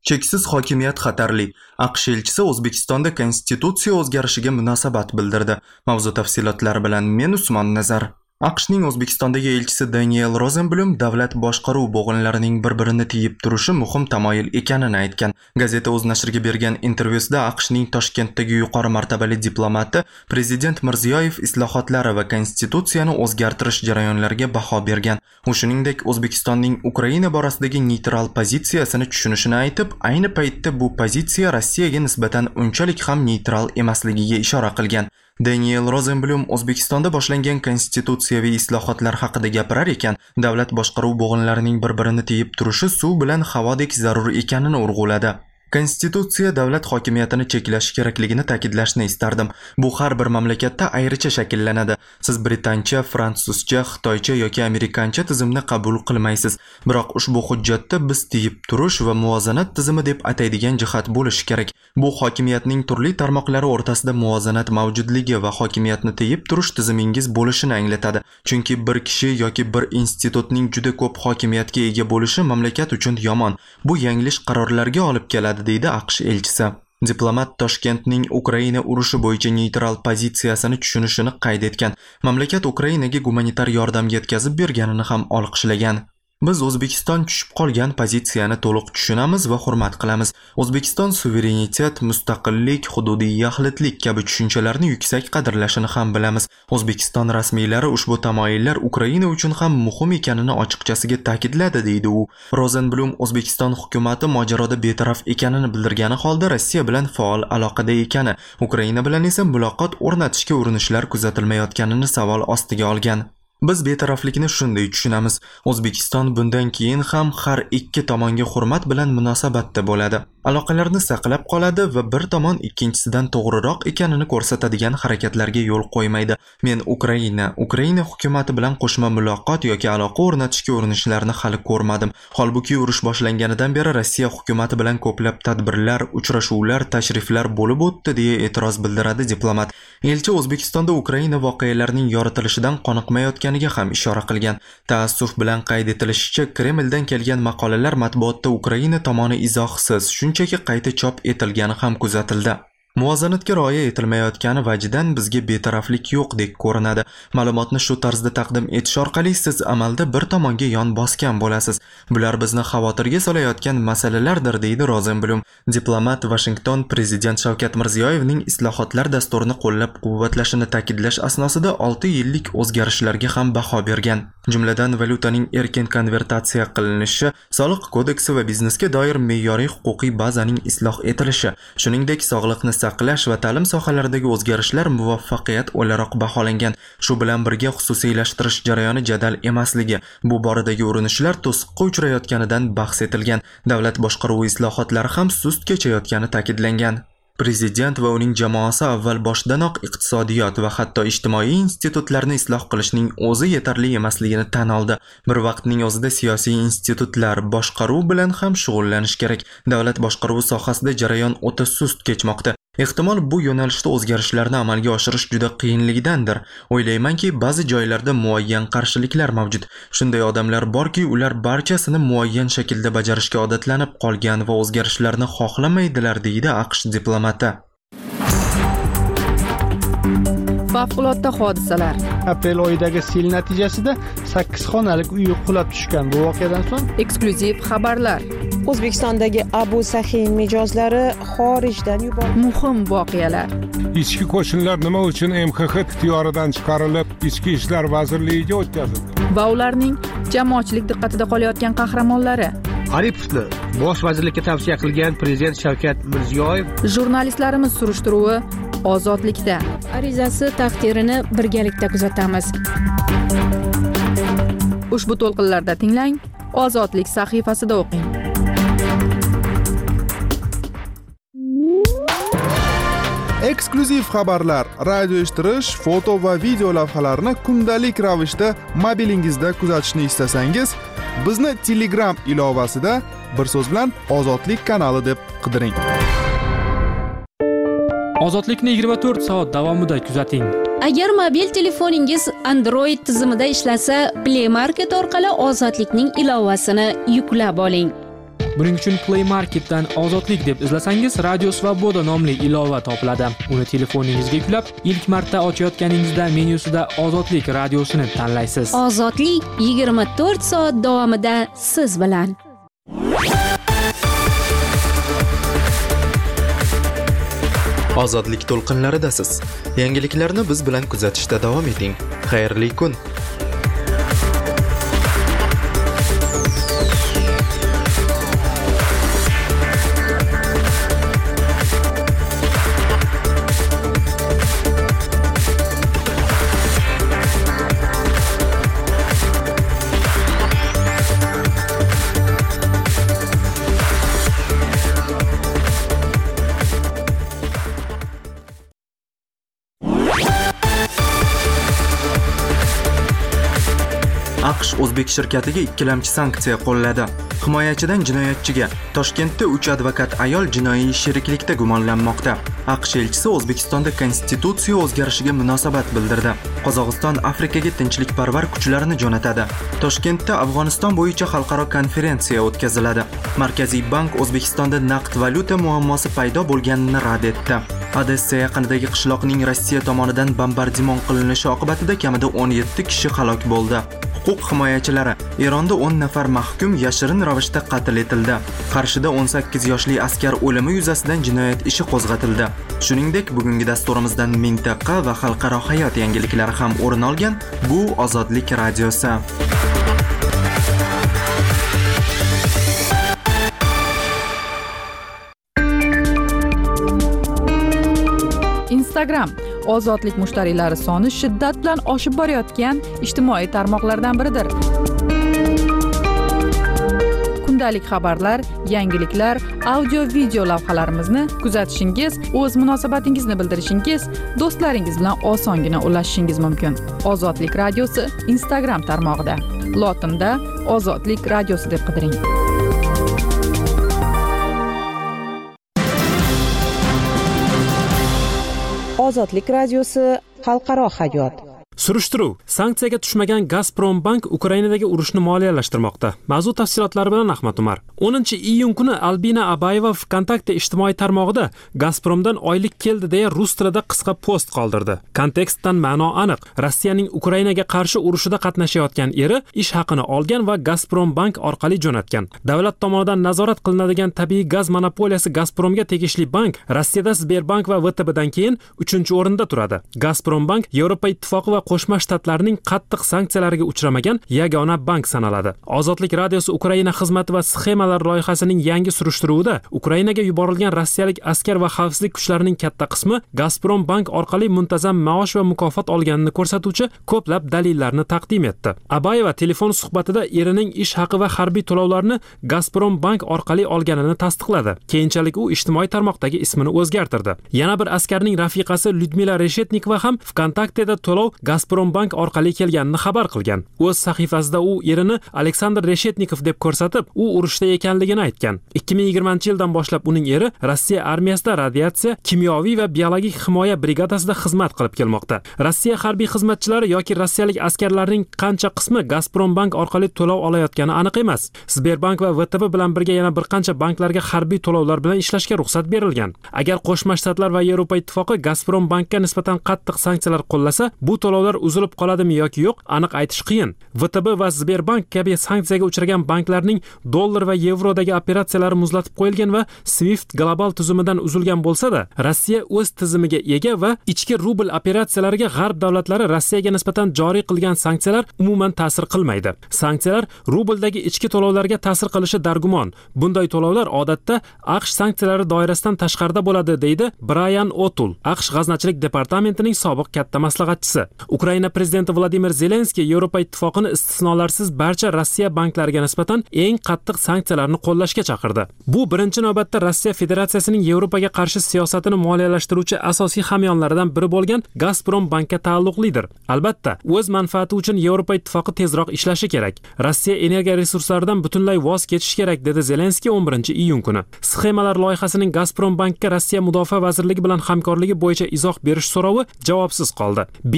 Cheksiz hokimiyat xatarli. AQSh elchisi O'zbekistonda konstitutsiya o'zgarishiga munosabat bildirdi. Mavzu tafsilotlari bilan men Usmon Nazar. AQShning O'zbekistondagi elchisi Daniel Rosenblum davlat boshqaruv bo'g'inlarining bir-birini tiyib turishi muhim tamoyil ekanini aytgan. Gazeta o'z nashriga bergan intervyusida AQShning Toshkentdagi yuqori martabali diplomati Prezident Mirziyoyev islohotlari va konstitutsiyani o'zgartirish jarayonlariga baho bergan. U shuningdek O'zbekistonning Ukraina borasidagi neytral pozitsiyasini tushunishini aytib, ayni paytda bu pozitsiya Rossiyaga nisbatan unchalik ham neytral emasligiga ishora qilgan. Daniel Rosenblum O'zbekistonda boshlangan konstitutsiyaviy islohotlar haqida gapirar ekan, davlat boshqaruv bo'g'inlarining bir-birini tiyib turishi suv bilan havodek zarur ekanini urg'uladi. Konstitutsiya davlat hokimiyatini cheklashi kerakligini ta'kidlashni istardim. Bu har bir mamlakatda ayricha shakllanadi. Siz britancha, fransuzcha, xitoycha yoki amerikancha tizimni qabul qilmaysiz. Biroq ushbu hujjatda biz tiyib turish va muvozanat tizimi deb ataydigan jihat bo'lishi kerak. Bu hokimiyatning turli tarmoqlari o'rtasida muvozanat mavjudligi va hokimiyatni tiyib turish tizimingiz bo'lishini anglatadi. Chunki bir kishi yoki bir institutning juda ko'p hokimiyatga ega bo'lishi mamlakat uchun yomon. Bu yanglish qarorlarga olib keladi, deydi AQSh elchisi. Diplomat Toshkentning Ukraina urushi bo'yicha neytral pozitsiyasini tushunishini qayd etgan. Mamlakat Ukrainaga gumanitar yordam yetkazib berganini ham olqishlagan. Biz O'zbekiston tushib qolgan pozitsiyani to'liq tushunamiz va hurmat qilamiz. O'zbekiston suverenitet, mustaqillik, hududiy yaxlitlik kabi tushunchalarni yuksak qadrlashini ham bilamiz. O'zbekiston rasmiylari ushbu tamoyillar Ukraina uchun ham muhim ekanini ochiqchasiga ta'kidladi, deydi u. Rosenblum O'zbekiston hukumatı mojaroda betaraf ekanini bildirgani holda Rossiya bilan faol aloqada ekani, Ukraina bilan esa muloqot o'rnatishga urinishlar kuzatilmayotganini savol ostiga olgan. Biz betaraflikni shunday tushunamiz. O'zbekiston bundan keyin ham har ikki tomonga hurmat bilan munosabatda bo'ladi. Aloqalarni saqlab qoladi va bir tomon ikkinchisidan to'g'riroq ekanini ko'rsatadigan harakatlarga yo'l qo'ymaydi. Men Ukraina, Ukraina hukumati bilan qo'shma muloqot yoki aloqa o'rnatishga urinishlarni hali ko'rmadim. Holbuki urush boshlanganidan beri Rossiya hukumati bilan ko'plab tadbirlar, uchrashuvlar, tashriflar bo'lib o'tdi, deya e'tiroz bildiradi diplomat. Elchi O'zbekistonda Ukraina voqealarining yoritilishidan qoniqmayotgan ham ishora qilgan. Taassuf bilan qayd etilishicha, Kremldan kelgan maqolalar matbuotda Ukraina tomoni izohsiz, shunchaki qayta chop etilgani ham kuzatildi. Muvozanatga rioya etilmayotgani vajidan bizga betaraflik yo'qdek ko'rinadi. Ma'lumotni shu tarzda taqdim etish orqali siz amalda bir tomonga yon bosgan bo'lasiz. Bular bizni xavotirga solayotgan masalalardir, deydi Rosenblum. Diplomat Washington Prezident Shavkat Mirziyoyevning islohotlar dasturini qo'llab-quvvatlashini ta'kidlash asnosida olti yillik o'zgarishlarga ham baho bergan. Jumladan valyutaning erkin konvertatsiya qilinishi, soliq kodeksi va biznesga doir me'yoriy huquqiy bazaning isloh etilishi, shuningdek sog'liqni saqlash va ta'lim sohalaridagi o'zgarishlar muvaffaqiyat o'laroq baholangan. Shu bilan birga xususiylashtirish jarayoni jadal emasligi, bu boradagi urinishlar to'siqqa uchrayotganidan bahs etilgan. Davlat boshqaruvi islohotlari ham sust kechayotgani ta'kidlangan. Prezident va uning jamoasi avval boshdanoq iqtisodiyot va hatto ijtimoiy institutlarni isloh qilishning o'zi yetarli emasligini tan oldi. Bir vaqtning o'zida siyosiy institutlar boshqaruv bilan ham shug'ullanish kerak. Davlat boshqaruvi sohasida jarayon o'ta sust kechmoqda. Ehtimol bu yo'nalishda o'zgarishlarni amalga oshirish juda qiyinligidandir. O'ylaymanki, ba'zi joylarda muayyan qarshiliklar mavjud. Shunday odamlar borki, ular barchasini muayyan shaklda bajarishga odatlanib qolgan va o'zgarishlarni xohlamaydilar, deydi AQSh diplomati. Favqulodda hodisalar. Aprel oyidagi sel natijasida sakkiz xonalik uy qulab tushgan. Bu voqeadan so'ng eksklyuziv xabarlar. O'zbekistondagi Abu Sahiy mijozlari xorijdan yuborildi. Muhim voqealar. Ichki qo'shinlar nima uchun M X X ixtiyoridan chiqarilib, Ichki ishlar vazirligiga o'tkazildi? Va ularning jamoatchilik diqqatida qolayotgan qahramonlari. Aripovni bosh vazirlikka tavsiya qilgan Prezident Shavkat Mirziyoyev. Jurnalistlarimiz surishtiruvi ozodlikda. Arizasi taqdirini birgalikda kuzatamiz. Ushbu to'lqinlarda tinglang, Ozodlik sahifasida o'qing. Eksklyuziv xabarlar, radio eshittirish, foto va video lavhalarni kundalik ravishda mobilingizda kuzatishni istasangiz, bizni Telegram ilovasida bir so'z bilan Ozodlik kanali deb qidiring. Ozodlikni yigirma to'rt soat davomida kuzating. Agar mobil telefoningiz Android tizimida ishlasa, Play Market orqali Ozodlikning ilovasini yuklab oling. Buning uchun Play Marketdan Ozodlik deb izlasangiz, Radio Svoboda nomli ilova topiladi. Uni telefoningizga yuklab, ilk marta ochayotganingizda menyusida Ozodlik radiosini tanlaysiz. Ozodlik yigirma to'rt soat davomida siz bilan. Ozodlik to'lqinlaridasiz. Yangiliklarni biz bilan kuzatishda davom eting. Xayrli kun. AQSh O'zbek shirkatiga ikkilamchi sanksiya qo'lladi. Himoyachidan jinoyatchiga Toshkentda uch advokat ayol jinoiy sheriklikda gumonlanmoqda. AQSh elchisi O'zbekistonda konstitutsiya o'zgarishiga munosabat bildirdi. Qozog'iston Afrikaga tinchlikparvar kuchlarni jo'natadi. Toshkentda Afg'oniston bo'yicha xalqaro konferensiya o'tkaziladi. Markaziy bank O'zbekistonda naqd valyuta muammosi paydo bo'lganini rad etdi. Odessa yaqinidagi qishloqning Rossiya tomonidan bombardimon qilinishi oqibatida kamida o'n yetti kishi halok bo'ldi. Huquq himoyachilari Eronda o'n nafar mahkum yashirin ravishda qatl etildi. Qarshida o'n sakkiz yoshli askar o'limi yuzasidan jinoyat ishi qo'zg'atildi. Shuningdek, bugungi dasturimizdan mintaqa va xalqaro hayot yangiliklari ham o'rin olgan. Bu Ozodlik radiosi. Instagram ozodlik mushtariylari soni shiddat bilan oshib borayotgan ijtimoiy tarmoqlardan biridir. Kundalik xabarlar, yangiliklar, audio video lavhalarimizni kuzatishingiz, o'z munosabatingizni bildirishingiz, do'stlaringiz bilan osongina ulashishingiz mumkin. Ozodlik radiosi Instagram tarmog'ida. Lotinda Ozodlik radiosi deb qidiring. Ozodlik radiosi xalqaro hayot. Surishtiruv: sanksiyaga tushmagan Gazprom bank Ukrainadagi urushni moliyalashtirmoqda. Mavzu tafsilotlari bilan Ahmad Umar. o'ninchi iyun kuni Albina Abayeva Vkontakte ijtimoiy tarmog'ida Gazpromdan oylik keldi deya rus tilida qisqa post qoldirdi. Kontekstdan ma'no aniq. Rossiyaning Ukrainaga qarshi urushida qatnashayotgan eri ish haqini olgan va Gazprom bank orqali jo'natgan. Davlat tomonidan nazorat qilinadigan tabiiy gaz monopoliyasi Gazpromga tegishli bank Rossiyada Sberbank va V T Bdan keyin uchinchi o'rinda turadi. Gazprom bank Yevropa ittifoqi va Qo'shma Shtatlarning qattiq sanksiyalarga uchramagan yagona bank sanaladi. Ozodlik radiosi Ukraina xizmati va sxemalar loyihasining yangi surishtiruvida Ukrainaga yuborilgan rossiyalik askar va xavfsizlik kuchlarining katta qismi Gazprom bank orqali muntazam maosh va mukofot olganini ko'rsatuvchi ko'plab dalillarni taqdim etdi. Abayeva telefon suhbatida erining ish haqi va harbiy to'lovlarni Gazprom bank orqali olganini tasdiqladi. Keyinchalik u ijtimoiy tarmoqdagi ismini o'zgartirdi. Yana bir askarning rafiqasi Lyudmila Reshetnikova ham Vkontakteda to'lov Gazprom bank orqali kelganini xabar qilgan. O'z sahifasida u erini Aleksandr Reshetnikov deb ko'rsatib, u urushda ekanligini aytgan. ikki ming yigirmanchi yildan boshlab uning eri Rossiya armiyasida radiatsiya, kimyoviy va biologik himoya brigadasida xizmat qilib kelmoqda. Rossiya harbiy xizmatchilari yoki rossiyalik askarlarning qancha qismi Gazprom bank orqali to'lov olayotgani aniq emas. Sberbank va V T B bilan birga yana bir qancha banklarga harbiy to'lovlar bilan ishlashga ruxsat berilgan. Agar Qo'shma Shtatlar va Yevropa ittifoqi Gazprom bankka nisbatan qattiq sanksiyalar qo'llasa, bu to'lovlar uzilib qoladimi yoki yo'q, aniq aytish qiyin. V T B va Sberbank kabi sanksiyaga uchragan banklarning dollar va yevrodagi operatsiyalari muzlatib qo'yilgan va Swift global tuzumidan uzilgan bo'lsa-da, Rossiya o'z tizimiga ega va ichki rubl operatsiyalariga g'arb davlatlari Rossiyaga nisbatan joriy qilgan sanksiyalar umuman ta'sir qilmaydi. Sanksiyalar rubldagi ichki to'lovlarga ta'sir qilishi dargumon. Bunday to'lovlar odatda AQSh sanksiyalari doirasidan tashqarida bo'ladi, deydi Brian O'Toole, AQSh g'aznachilik departamentining sobiq katta maslahatchisi. Ukraina prezidenti Vladimir Zelenskiy Yevropa ittifoqini istisnolarsiz barcha Rossiya banklariga nisbatan eng qattiq sanksiyalarni qo'llashga chaqirdi. Bu birinchi navbatda Rossiya Federatsiyasining Yevropaga qarshi siyosatini moliyalashtiruvchi asosiy hamyonlaridan biri bo'lgan Gazprom bankka taalluqlidir. Albatta, o'z manfaati uchun Yevropa ittifoqi tezroq ishlashi kerak. Rossiya energiya resurslaridan butunlay voz kechish kerak, dedi Zelenskiy o'n birinchi iyun kuni. Sxemalar loyihasining Gazprom bankka Rossiya mudofaa vazirligi bilan hamkorligi bo'yicha izoh berish so'rovi javobsiz qoldi. Belgiyada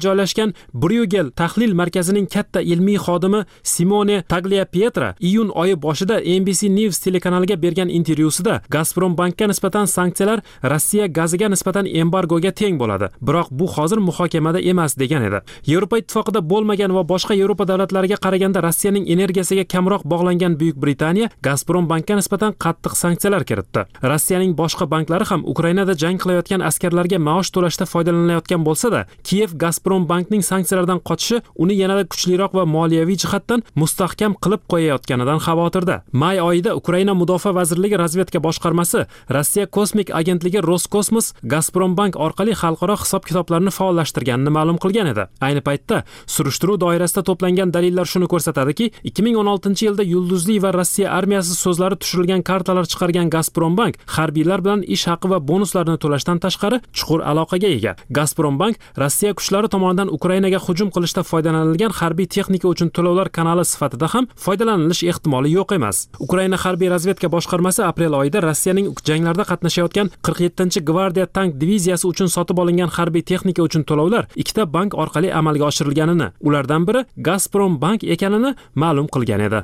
joylashgan Bruegel tahlil markazining katta ilmiy xodimi Simone Tagliapietra iyun oyi boshida N B C News telekanaliga bergan intervyusida Gazprom bankka nisbatan sanksiyalar Rossiya gaziga nisbatan embargoga teng bo'ladi. Biroq bu hozir muhokamada emas degan edi. Yevropa ittifoqida bo'lmagan va boshqa Yevropa davlatlariga qaraganda Rossiyaning energiyasiga kamroq bog'langan Buyuk Britaniya Gazprom bankka nisbatan qattiq sanksiyalar kiritdi. Rossiyaning boshqa banklari ham Ukrainada jang qilayotgan askarlarga maosh to'lashda foydalanayotgan bo'lsa-da, Kiyev Gazprom bankning sanksiyalardan qochishi uni yanada kuchliroq va moliyaviy jihatdan mustahkam qilib qo'yayotganidan xavotirda. May oyida Ukraina Mudofaa vazirligi razvedka boshqarmasi Rossiya kosmik agentligi Roskosmos Gazprom bank orqali xalqaro hisob-kitoblarni faollashtirganini ma'lum qilgan edi. Ayni paytda surishtiruv doirasida to'plangan dalillar shuni ko'rsatadiki, ikki ming o'n oltinchi yilda yulduzli va Rossiya armiyasi so'zlari tushirilgan kartalar chiqargan Gazprom bank harbiylar bilan ish haqi va bonuslarni to'lashdan tashqari chuqur aloqaga ega. Gazprom bank Rossiya kuchlari tomonidan Ukrainaga hujum qilishda foydalanilgan harbiy texnika uchun to'lovlar kanali sifatida ham foydalanilish ehtimoli yo'q emas. Ukraina harbiy razvedka boshqarmasi aprel oyida Rossiyaning janglarda qatnashayotgan qirq yettinchi gvardiya tank diviziyasi uchun sotib olingan harbiy texnika uchun to'lovlar ikkita bank orqali amalga oshirilganini, ulardan biri Gazprom bank ekanini ma'lum qilgan edi.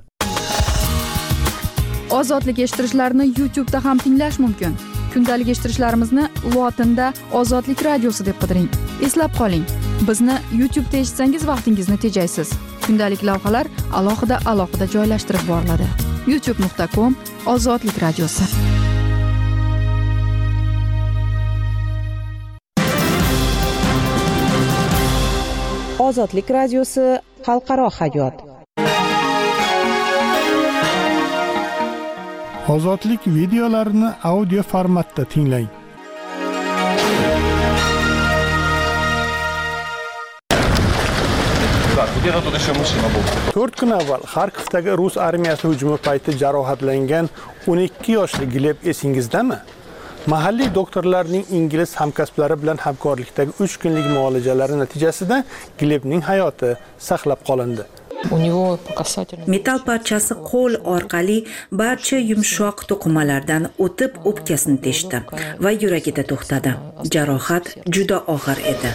Ozodlik eshittirishlarni YouTube da ham tinglash mumkin. Kundalik eshittirishlarimizni lotinda Ozodlik radiosi deb qidiring. Eslab qoling, bizni YouTube'da eshitsangiz vaqtingizni tejaysiz. Kundalik lavhalar alohida alohida joylashtirib boriladi. youtube nuqta com Ozodlik radiosi. Ozodlik radiosi xalqaro hayot. Ozodlik videolarini audio formatda tinglang. to'rt kun avval Xarkovdagi rus armiyasi hujumi payti jarohatlangan o'n ikki yoshli Gleb esingizdami? Mahalliy doktorlarning ingliz hamkasblari bilan hamkorlikdagi uch kunlik muolajalari natijasida Glebning hayoti saqlab qolindi. Metal parchasi qo'l orqali barcha yumshoq to'qimalardan o'tib o'pkasini teshdi va yuragida to'xtadi. Jarohat juda og'ir edi.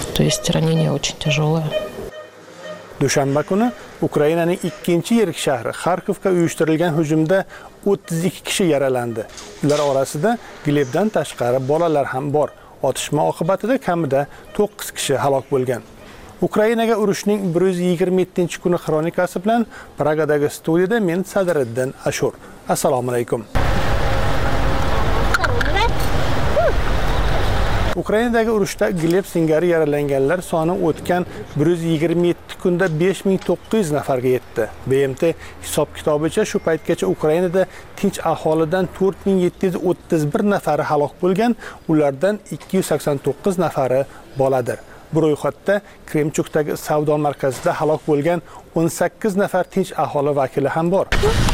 Dushanba kuni Ukrainaning ikkinchi yirik shahri Xarkovga uyushtirilgan hujumda o'ttiz ikki kishi yaralandi. Ular orasida Glebdan tashqari bolalar ham bor. Otishma oqibatida kamida to'qqiz kishi halok bo'lgan. Ukrainaga urushning bir yuz yigirma yettinchi kuni xronikasi bilan Pragadagi studiyada men Sadriddin Ashur. Assalomu alaykum. Ukrainadagi urushda Gleb singari yaralanganlar soni o'tgan bir yuz yigirma yetti kunda besh ming to'qqiz yuz nafarga yetdi. B M T hisob-kitobicha shu paytgacha Ukrainada tinch aholidan to'rt ming yetti yuz o'ttiz bir nafari halok bo'lgan, ulardan ikki yuz sakson to'qqiz nafari boladir. Bu ro'yxatda Kremchukdagi savdo markazida halok bo'lgan o'n sakkiz nafar tinch aholi vakili ham bor.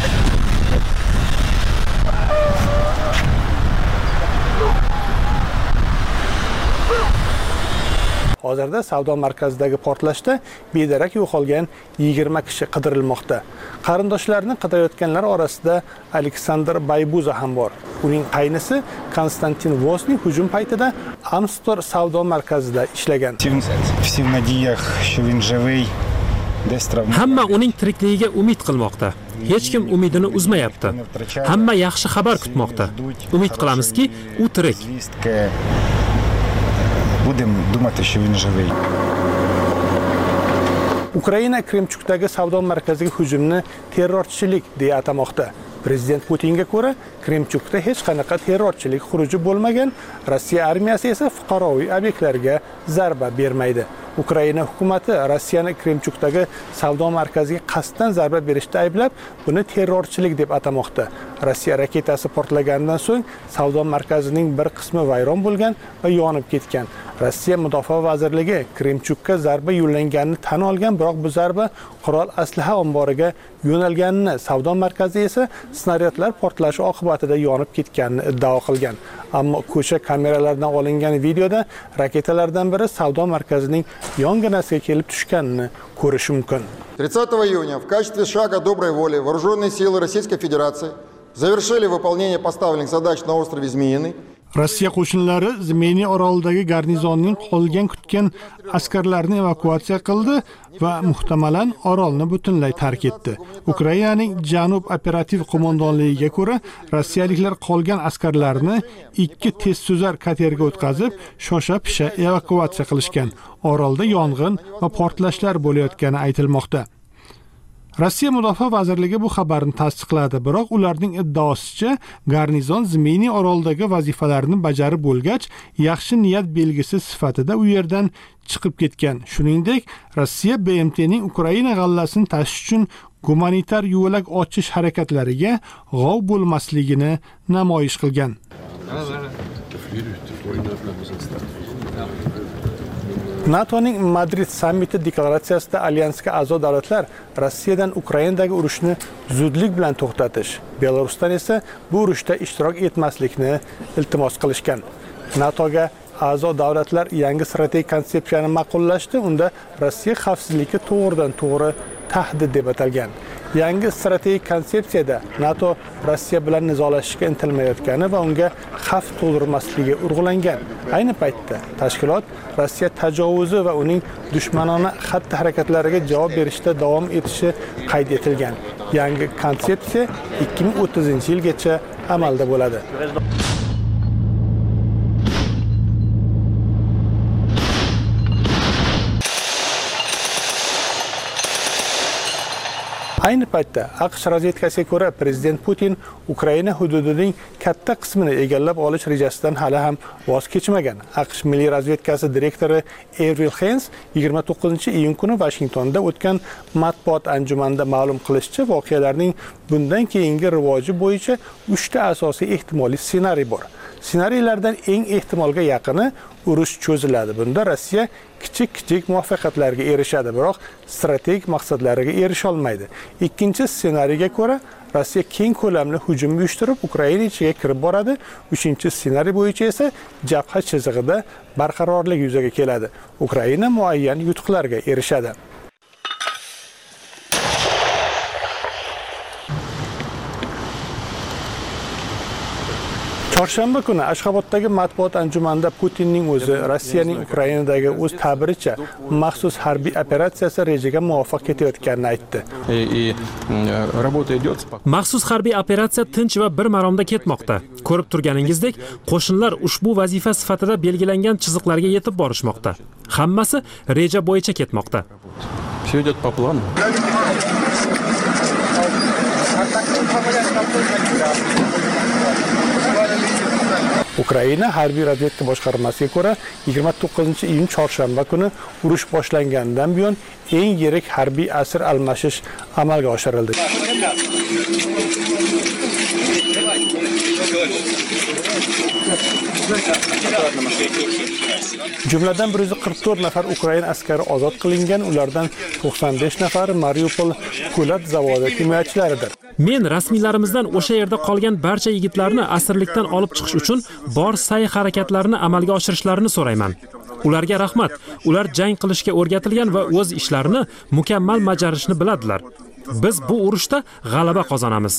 Hozirda savdo markazidagi portlashda bedarak yo'qolgan yigirma kishi qidirilmoqda. Qarindoshlarini qidirayotganlar orasida Aleksandr Baybuza ham bor. Uning qaynisi Konstantin Vosning hujum paytida Amstor savdo markazida ishlagan. Hamma uning tirikligiga umid qilmoqda. Hech kim umidini uzmayapti. Hamma yaxshi xabar kutmoqda. Umid qilamizki, u tirik. Будем думати, що він живий. Ukraina Kremchukdagi savdo markaziga hujumni terrorchilik deya atamoqda. Prezident Putinga ko'ra, Kremchukda hech qanaqa terrorchilik xuruji bo'lmagan, Rossiya armiyasi esa fuqaroviy obyektlarga zarba bermaydi. Ukraina hukumati Rossiyani Kremchukdagi savdo markaziga qasddan zarba berishda ayblab, buni terrorchilik deb atamoqda. Rossiya raketasi portlaganidan so'ng savdo markazining bir qismi vayron bo'lgan va yonib ketgan. Rossiya Mudofaa vazirligi Kremchukka zarba yo'llanganini tan olgan, biroq bu zarba qurol aslaha omboriga yo'nalganini, savdo markazi esa snaryadlar portlashi oqibatida yonib ketganini iddao qilgan. Ammo ko'cha kameralaridan olingan videoda raketalardan biri savdo markazining yonginasiga kelib tushganini ko'rish mumkin. тридцатого июня в качестве шага доброй воли вооруженные силы Российской Федерации завершили выполнение поставленных задач на острове Змеиный. Rossiya qo'shinlari Zmeniy orolidagi garnizonning qolgan kutgan askarlarini evakuatsiya qildi va muhtamalan orolni butunlay tark etdi. Ukrainaning Janub operativ qo'mondonligiga ko'ra, rossiyaliklar qolgan askarlarni ikki tezsuzar katerga o'tkazib, shosha-pisha evakuatsiya qilishgan. Orolda yong'in va portlashlar bo'layotgani aytilmoqda. Rossiya Mudofaa vazirligi bu xabarni tasdiqladi, biroq ularning iddaosicha garnizon Zmeniy orolidagi vazifalarni bajarib bo'lgach, yaxshi niyat belgisi sifatida u yerdan chiqib ketgan. Shuningdek, Rossiya B M T'ning Ukraina g'allasini tashish uchun gumanitar yo'lak ochish harakatlariga g'ov bo'lmasligini namoyish qilgan. NATOning Madrid sammiti deklaratsiyasida alyansga a'zo davlatlar Rossiyadan Ukrainadagi urushni zudlik bilan to'xtatish, Belarusdan esa bu urushda ishtirok etmaslikni iltimos qilishgan. NATOga a'zo davlatlar yangi strategik konsepsiyani ma'qullashdi. Unda Rossiya xavfsizligi to'g'ridan to'g'ri tahdid deb atalgan. Yangi strategik konsepsiyada NATO Rossiya bilan nizolashishga intilmayotgani va unga xavf tug'dirmasligi urg'ulangan. Ayni paytda tashkilot Rossiya tajovuzi va uning dushmanona xatti-harakatlariga javob berishda davom etishi qayd etilgan. Yangi konsepsiya ikki ming o'ttizinchi yilgacha amalda bo'ladi. Ayni paytda AQSh razvedkasiga ko'ra, prezident Putin Ukraina hududining katta qismini egallab olish rejasidan hali ham voz kechmagan. AQSh milliy razvedkasi direktori Avril Haines yigirma to'qqizinchi iyun kuni Washingtonda o'tgan matbuot anjumanida ma'lum qilishicha, voqealarning bundan keyingi rivoji bo'yicha uchta asosiy ehtimoliy ssenariy bor. Ssenariylardan eng ehtimolga yaqini urush cho'ziladi. Bunda Rossiya kichik-kichik muvaffaqiyatlarga erishadi, biroq strategik maqsadlariga erisha olmaydi. Ikkinchi ssenariyga ko'ra, Rossiya keng ko'lamli hujum uyushtirib, Ukraina ichiga kirib boradi. Uchinchi ssenariy bo'yicha esa jabha chizig'ida barqarorlik yuzaga keladi. Ukraina muayyan yutuqlarga erishadi. Chorshanba kuni Ashxoboddagi matbuot anjumanida Putinning o'zi Rossiyaning Ukrainadagi o'z ta'biricha maxsus harbiy operatsiyasi rejaga muvofiq ketayotganini aytdi. Maxsus harbiy operatsiya tinch va bir maromda ketmoqda. Ko'rib turganingizdek, qo'shinlar ushbu vazifa sifatida belgilangan chiziqlarga yetib borishmoqda. Hammasi reja bo'yicha ketmoqda. Все идет по плану. Ukraina harbiy razvedka boshqarmasiga ko'ra, yigirma to'qqizinchi iyun chorshanba kuni urush boshlanganidan buyon eng yirik harbiy asir almashish amalga oshirildi. Jumladan bir yuz qirq to'rt nafar Ukraina askari ozod qilingan, ulardan to'qson besh nafari Mariupol po'lat zavodi himoyachilaridir. Men rasmiylarimizdan o'sha yerda qolgan barcha yigitlarni asirlikdan olib chiqish uchun bor sa'y harakatlarini amalga oshirishlarini so'rayman. Ularga rahmat. Ular jang qilishga o'rgatilgan va o'z ishlarini mukammal bajarishni biladilar. Biz bu urushda g'alaba qozonamiz.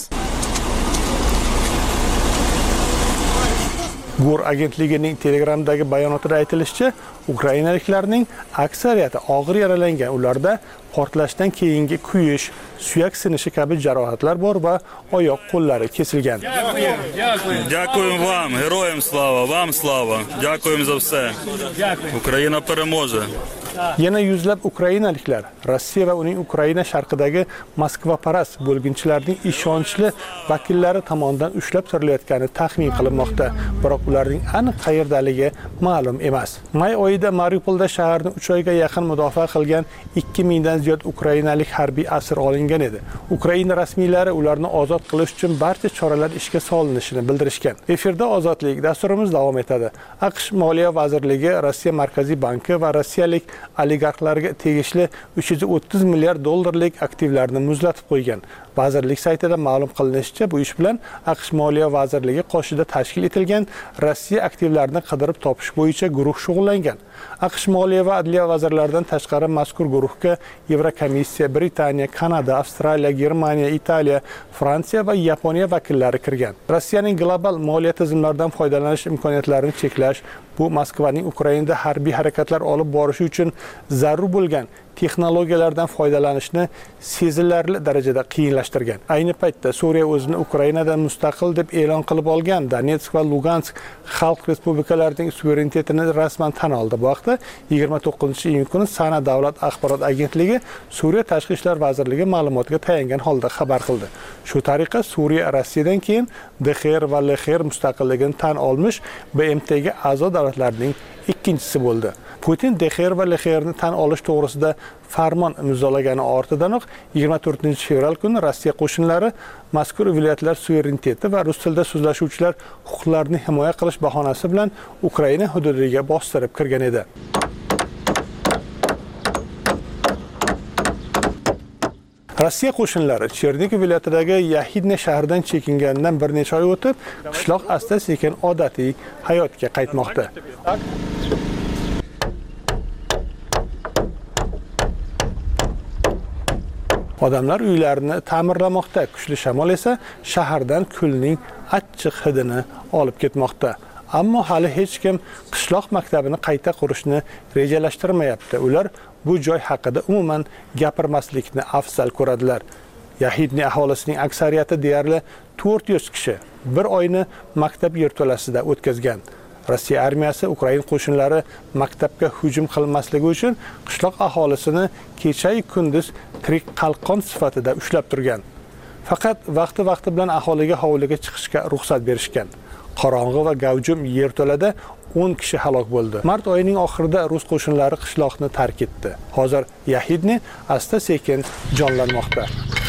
Gor agentligining Telegramdagi bayonotida aytilishicha, ukrainaliklarning aksariyati og'ir yaralangan. Ularda portlashdan keyingi kuyish, suyak sinishi kabi jarohatlar bor va oyoq qo'llari kesilgan. Дякуємо вам, героям слава, вам слава. Дякуємо за все. Ukraina переможе. Yana yuzlab ukrainaliklar Rossiya va uning Ukraina sharqidagi Moskva parast bo'lginchilarning ishonchli vakillari tomonidan ushlab turilayotgani taxmin qilinmoqda, biroq ularning aniq qayerdaligi ma'lum emas. May oyida Mariupolda shaharni uch oyga yaqin mudofaa qilgan ikki mingdan ziyod ukrainalik harbiy asir olingan edi. Ukraina rasmiylari ularni ozod qilish uchun barcha choralar ishga solinishini bildirishgan. Efirda Ozodlik dasturimiz davom etadi. AQSh Moliya vazirligi, Rossiya Markaziy banki va rossiyalik oligarxlarga tegishli uch yuz o'ttiz milliard dollarlik aktivlarni muzlatib qo'ygan. Vazirlik saytida ma'lum qilinishicha, bu ish bilan AQSh Moliya vazirligi qoshida tashkil etilgan Rossiya aktivlarini qidirib topish bo'yicha guruh shug'ullangan. AQSh Moliya va Adliya vazirlaridan tashqari mazkur guruhga Yevrokomissiya, Britaniya, Kanada, Avstraliya, Germaniya, Italiya, Fransiya va Yaponiya vakillari kirgan. Rossiyaning global moliya tizimlaridan foydalanish imkoniyatlarini cheklash, bu Moskvaning Ukrainada harbiy harakatlar olib borishi uchun zarur bo'lgan texnologiyalardan foydalanishni sezilarli darajada qiyinlashtirgan. Ayni paytda Suriya o'zini Ukrainadan mustaqil deb e'lon qilib olgan Donetsk va Lugansk xalq respublikalarining suverenitetini rasman tan oldi. Bu haqda yigirma to'qqizinchi iyun kuni Sana davlat axborot agentligi Suriya tashqi ishlar vazirligi ma'lumotiga tayangan holda xabar qildi. Shu tariqa Suriya Rossiyadan keyin D X R va L X R mustaqilligini tan olmish B M Tga a'zo davlatlarning ikkinchisi bo'ldi. Putin D X R va L X R ni tan olish to'g'risida farmon imzolagani ortidanoq yigirma to'rtinchi fevral kuni Rossiya qo'shinlari mazkur viloyatlar suvereniteti va rus tilida so'zlashuvchilar huquqlarini himoya qilish bahonasi bilan Ukraina hududiga bostirib kirgan edi. Rossiya qo'shinlari Chernigiv viloyatidagi Yahidne shahridan chekingandan bir necha oy o'tib, qishloq asta-sekin odatiy hayotga qaytmoqda. Odamlar uylarini ta'mirlamoqda, kuchli shamol esa shahardan kulning achchiq hidini olib ketmoqda. Ammo hali hech kim qishloq maktabini qayta qurishni rejalashtirmayapti. Ular bu joy haqida umuman gapirmaslikni afzal ko'radilar. Yahidni aholisining aksariyati deyarli to'rt yuz kishi bir oyni maktab yerto'lasida o'tkazgan. Rossiya armiyasi Ukraina qo'shinlari maktabga hujum qilmasligi uchun qishloq aholisini kecha-yu kunduz tirik qalqon sifatida ushlab turgan. Faqat vaqti-vaqti bilan aholiga hovliga chiqishga ruxsat berishgan. Qorong'i va gavjum yerto'lada o'n kishi halok bo'ldi. Mart oyining oxirida rus qo'shinlari qishloqni tark etdi. Hozir Yahidni asta-sekin jonlanmoqda.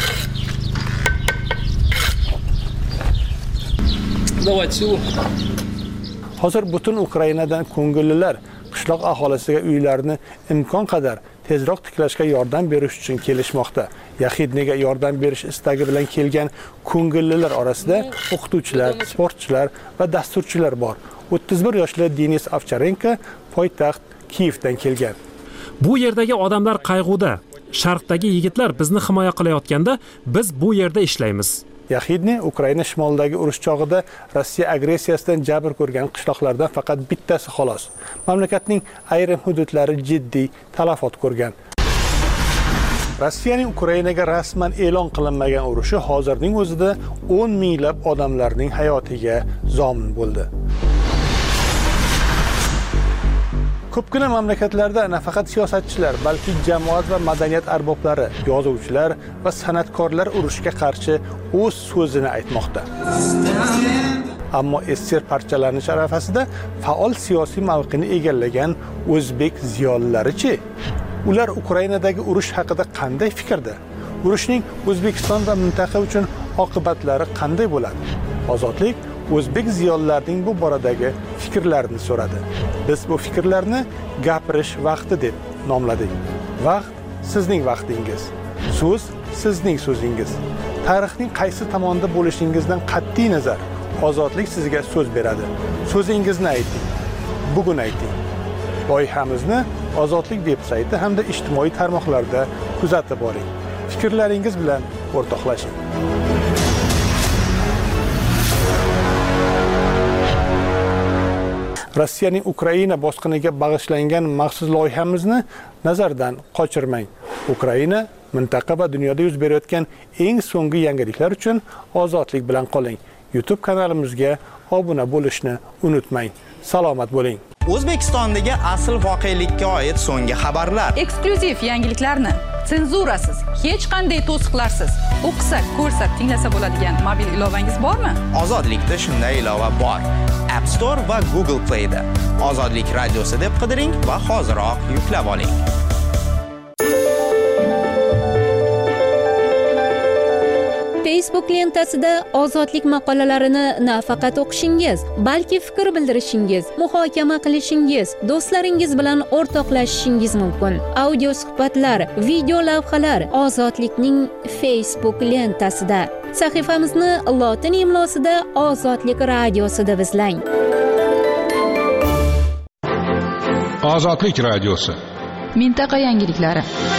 Hozir butun Ukrainadan ko'ngillilar qishloq aholisiga uylarini imkon qadar tezroq tiklashga yordam berish uchun kelishmoqda. Yahidnega yordam berish istagi bilan kelgan ko'ngillilar orasida o'qituvchilar, sportchilar va dasturchilar bor. o'ttiz bir yoshli Denis Ovcharenko poytaxt Kiyevdan kelgan. Bu yerdagi odamlar qayg'uda. Sharqdagi yigitlar bizni himoya qilayotganda biz bu yerda ishlaymiz. Yahidne Ukraina shimolidagi urush chog'ida Rossiya agressiyasidan jabr ko'rgan qishloqlardan faqat bittasi xolos. Mamlakatning ayrim hududlari jiddiy talafot ko'rgan. Rossiyaning Ukrainaga rasman e'lon qilinmagan urushi hozirning o'zida o'n minglab odamlarning hayotiga zomin bo'ldi. Ko'pgina mamlakatlarda nafaqat siyosatchilar, balki jamoat va madaniyat arboblari, yozuvchilar va san'atkorlar urushga qarshi o'z so'zini aytmoqda. Ammo S S R parchalanish arafasida faol siyosiy mavqeni egallagan o'zbek ziyolilari-chi? Ular Ukrainadagi urush haqida qanday fikrda? Urushning O'zbekiston va mintaqa uchun oqibatlari qanday bo'ladi? Ozodlik o'zbek ziyolilarining bu boradagi fikrlarini so'radi. Biz bu fikrlarni gapirish vaqti deb nomladik. Vaqt sizning vaqtingiz. So'z sizning so'zingiz. Tarixning qaysi tomonda bo'lishingizdan qat'iy nazar, ozodlik sizga so'z beradi. So'zingizni ayting. Bugun ayting. Loyihamizni Ozodlik veb-sayti hamda ijtimoiy tarmoqlarda kuzatib boring. Fikrlaringiz bilan o'rtoqlashing. Rossiyaning Ukraina bosqiniga bag'ishlangan maxsus loyihamizni nazardan qochirmang. Ukraina, mintaqa va dunyoda yuz berayotgan eng so'nggi yangiliklar uchun ozodlik bilan qoling. YouTube kanalimizga obuna bo'lishni unutmang. Salomat bo'ling. O'zbekistondagi asl voqelikka oid so'nggi xabarlar, eksklyuziv yangiliklarni senzurasiz, hech qanday to'siqlarsiz o'qisa, ko'rsa, tinglasa bo'ladigan mobil ilovangiz bormi? Ozodlikda shunday ilova bor. App Store va Google Play da Ozodlik radiosi deb qidiring va hoziroq yuklab oling. Facebook lentasida ozodlik maqolalarini nafaqat o'qishingiz, balki fikr bildirishingiz, muhokama qilishingiz, do'stlaringiz bilan o'rtoqlashishingiz mumkin. Audio suhbatlar, video lavhalar ozodlikning Facebook lentasida. Sahifamizni lotin imlosida Ozodlik radiosi deb izlang. Ozodlik radiosi. Mintaqa yangiliklari.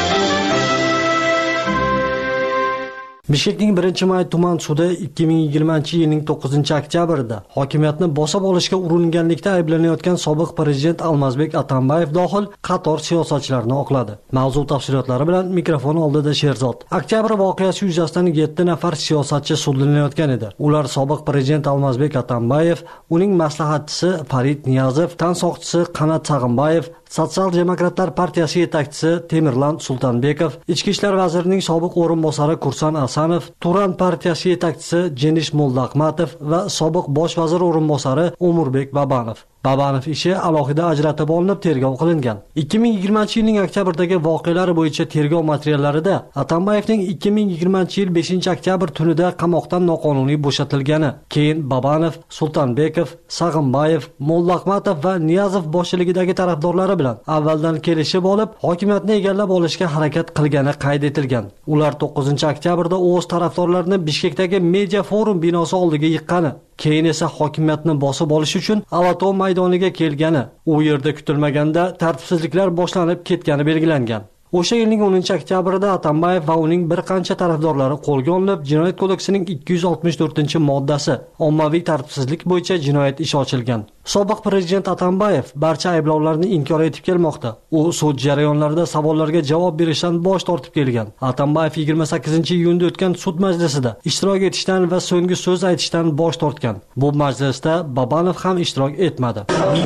Bishkekning birinchi may tuman sudi ikki ming yigirmanchi yilning to'qqizinchi oktyabrida hokimiyatni bosib olishga uringanlikda ayblanayotgan sobiq prezident Almazbek Atambayev dohil qator siyosatchilarni oqladi. Mavzu tafsilotlari bilan mikrofon oldida Sherzod. Oktyabr voqeasi yuzasidan yetti nafar siyosatchi sudlanayotgan edi. Ular sobiq prezident Almazbek Atambayev, uning maslahatchisi Farid Niyazov, tansoqchisi Qanat Sag'imbayev, Sotsial demokratlar partiyasi yetakchisi Temirlan Sultanbekov, Ichki ishlar vazirining sobiq o'rinbosari Kursan Asanov, Turan partiyasi yetakchisi Jenish Mollahmatov va sobiq bosh vazir o'rinbosari Umurbek Babanov. Babanov ishi alohida ajratib olinib tergov qilingan. ikki ming yigirmanchi yilning oktyabrdagi voqealar bo'yicha tergov materiallarida Atambayevning ikki ming yigirmanchi yil beshinchi oktyabr tunida qamoqdan noqonuniy bo'shatilgani, keyin Babanov, Sultanbekov, Sag'imbayev, Mollahmatov va Niyazov boshchiligidagi tarafdorlari bilan avvaldan kelishib olib, hokimiyatni egallab olishga harakat qilgani qayd etilgan. Ular to'qqizinchi oktyabrda o'z tarafdorlarini Bishkekdagi Media Forum binosi oldiga yiqqani, keyin esa hokimiyatni bosib olish uchun Avato maydoniga kelgani, u yerda kutilmaganda tartibsizliklar boshlanib ketgani belgilangan. O'sha yilning o'ninchi oktyabrida Atambayev va uning bir qancha tarafdorlari qo'lga olinib, Jinoyat kodeksining ikki yuz oltmish to'rtinchi moddasi ommaviy tartibsizlik bo'yicha jinoyat ishi ochilgan. Sobiq prezident Atambayev barcha ayblovlarni inkor etib kelmoqda. U sud jarayonlarida savollarga javob berishdan bosh tortib kelgan. Atambayev yigirma sakkizinchi iyunda o'tgan sud majlisida ishtirok etishdan va so'nggi so'z aytishdan bosh tortgan. Bu majlisda Babanov ham ishtirok etmadi.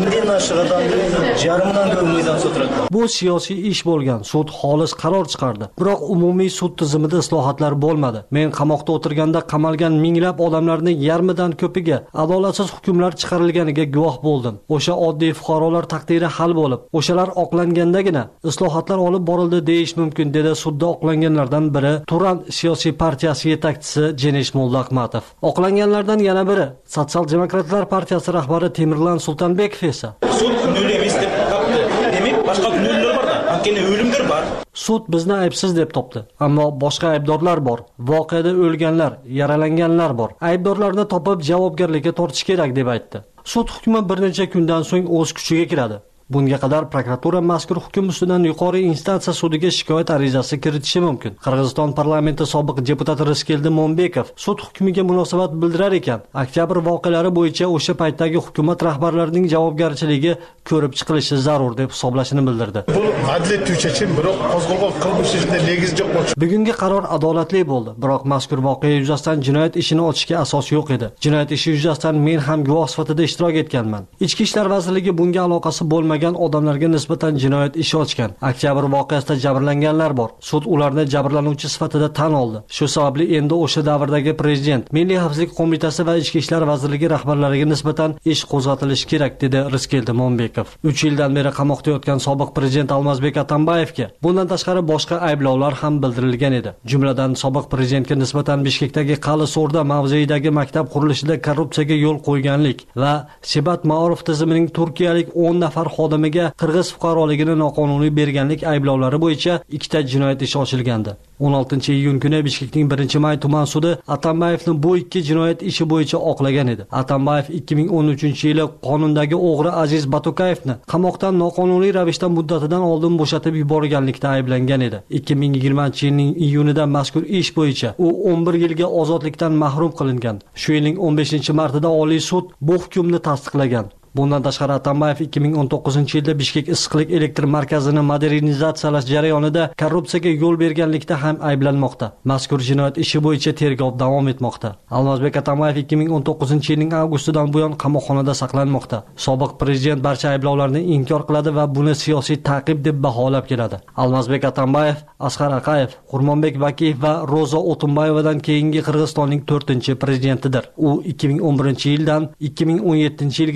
Bu siyosiy ish bo'lgan. Sud xolis qaror chiqardi. Biroq umumiy sud tizimida islohotlar bo'lmadi. Men qamoqda o'tirganda qamalgan minglab odamlarning yarmidan ko'piga adolatsiz hukmlar chiqarilganiga guvoh bo'ldim. O'sha oddiy fuqarolar taqdiri hal bo'lib, o'shalar oqlangandagina islohotlar olib borildi deyish mumkin, dedi sudda oqlanganlardan biri Turan siyosiy partiyasi yetakchisi Jenish Mollahmatov. Oqlanganlardan yana biri Sotsial demokratlar partiyasi rahbari Temirlan Sultanbekov esa sud nol emas deb topdi. Demak, boshqa nollar bor-da, haqqini o'limdir bor. Sud bizni aybsiz deb topdi, ammo boshqa aybdorlar bor. Voqeada o'lganlar, yaralanganlar bor. Aybdorlarni topib javobgarlikka tortish kerak deb aytdi. Sud hukmi bir necha kundan so'ng o'z kuchiga kiradi. Bunga qadar prokuratura mazkur hukm ustidan yuqori instansiya sudiga shikoyat arizasi kiritishi mumkin. Qirg'iziston parlamenti sobiq deputati Rizkeldi Mo'mbekov sud hukmiga munosabat bildirar ekan, oktyabr voqealari bo'yicha o'sha paytdagi hukumat rahbarlarining javobgarchiligi ko'rib chiqilishi zarur deb hisoblashini bildirdi. Bu adliya tushachim, biroq qo'zg'algan qilmish ishida negiz yo'q. Bugungi qaror adolatli bo'ldi, biroq mazkur voqea yuzasidan jinoyat ishini ochishga asos yo'q edi. Jinoyat ishi yuzasidan men ham guvoh sifatida ishtirok etganman. Ichki ishlar vazirligi bunga aloqasi bo'lmagan odamlarga nisbatan jinoyat ishi ochgan. Oktyabr voqeasida jabrlanganlar bor. Sud ularni jabrlanuvchi sifatida tan oldi. Shu sababli endi o'sha davrdagi prezident, Milliy xavfsizlik qo'mitasi va Ichki ishlar vazirligi rahbarlariga nisbatan ish qo'zg'atilishi kerak, dedi Rizkeldi Mo'mbekov. uch yildan beri qamoqda yotgan sobiq prezident Almazbek Atambayevga bundan tashqari boshqa ayblovlar ham bildirilgan edi. Jumladan sobiq prezidentga nisbatan Bishkekdagi Qali So'rda mavzeidagi maktab qurilishida korrupsiyaga yo'l qo'yganlik va Sibat Ma'ruf tizimining turkiyalik o'n nafar xodimiga qirg'iz fuqaroligini noqonuniy berganlik ayblovlari bo'yicha ikkita jinoyat ishi ochilgandi. o'n oltinchi iyun kuni Bishkekning birinchi may tuman sudi Atambayevni bu ikki jinoyat ishi bo'yicha oqlagan edi. Atambayev ikki ming o'n uchinchi yili qonundagi o'g'ri Aziz Batukayevni qamoqdan noqonuniy ravishda muddatidan oldin bo'shatib yuborganlikda ayblangan edi. ikki ming yigirmanchi yilning iyunida mazkur ish bo'yicha u o'n bir yilga ozodlikdan mahrum qilingan. Shu yilning o'n beshinchi martida Oliy sud bu hukmni tasdiqlagan. Bundan tashqari Atambayev ikki ming o'n to'qqizinchi yilda Bishkek issiqlik elektr markazini modernizatsiyalash jarayonida korrupsiyaga yo'l berganlikda ham ayblanmoqda. Mazkur jinoyat ishi bo'yicha tergov davom etmoqda. Almazbek Atambayev ikki ming o'n to'qqizinchi yilning avgustidan buyon qamoqxonada saqlanmoqda. Sobiq prezident barcha ayblovlarni inkor qiladi va buni siyosiy ta'qib deb baholab keladi. Almazbek Atambayev, Asqar Aqayev, Qurmonbek Bakiyev va Ro'zo O'tinbayevadan keyingi Qirg'izistonning to'rtinchi prezidentidir. U ikki ming o'n birinchi yildan ikki ming o'n yettinchi yilgacha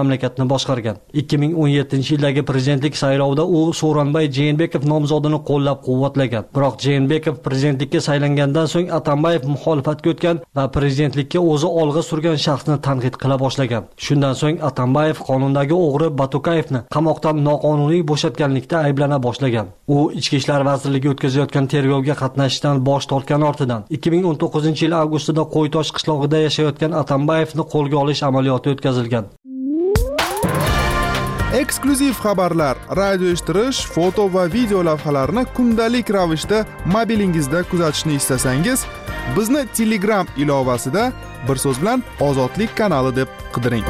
mamlakatni boshqargan. ikki ming o'n yettinchi yildagi prezidentlik saylovida u Sooronbay Jeenbekov nomzodini qo'llab-quvvatlagan. Biroq Jeenbekov prezidentlikka saylangandan so'ng Atambayev muxolifatga o'tgan va prezidentlikka o'zi olg'a surgan shaxsni tanqid qila boshlagan. Shundan so'ng Atambayev qonundagi o'g'ri Batukayevni qamoqdan noqonuniy bo'shatganlikda ayblana boshlagan. U Ichki ishlar vazirligi o'tkazayotgan tergovga qatnashishdan bosh tortgan ortidan ikki ming o'n to'qqizinchi yil avgustida Qo'ytosh qishlog'ida yashayotgan Atambayevni qo'lga olish amaliyoti o'tkazilgan. Eksklyuziv xabarlar, radio eshittirish, foto va video lavhalarni kundalik ravishda mobilingizda kuzatishni istasangiz, bizni Telegram ilovasida bir so'z bilan Ozodlik kanali deb qidiring.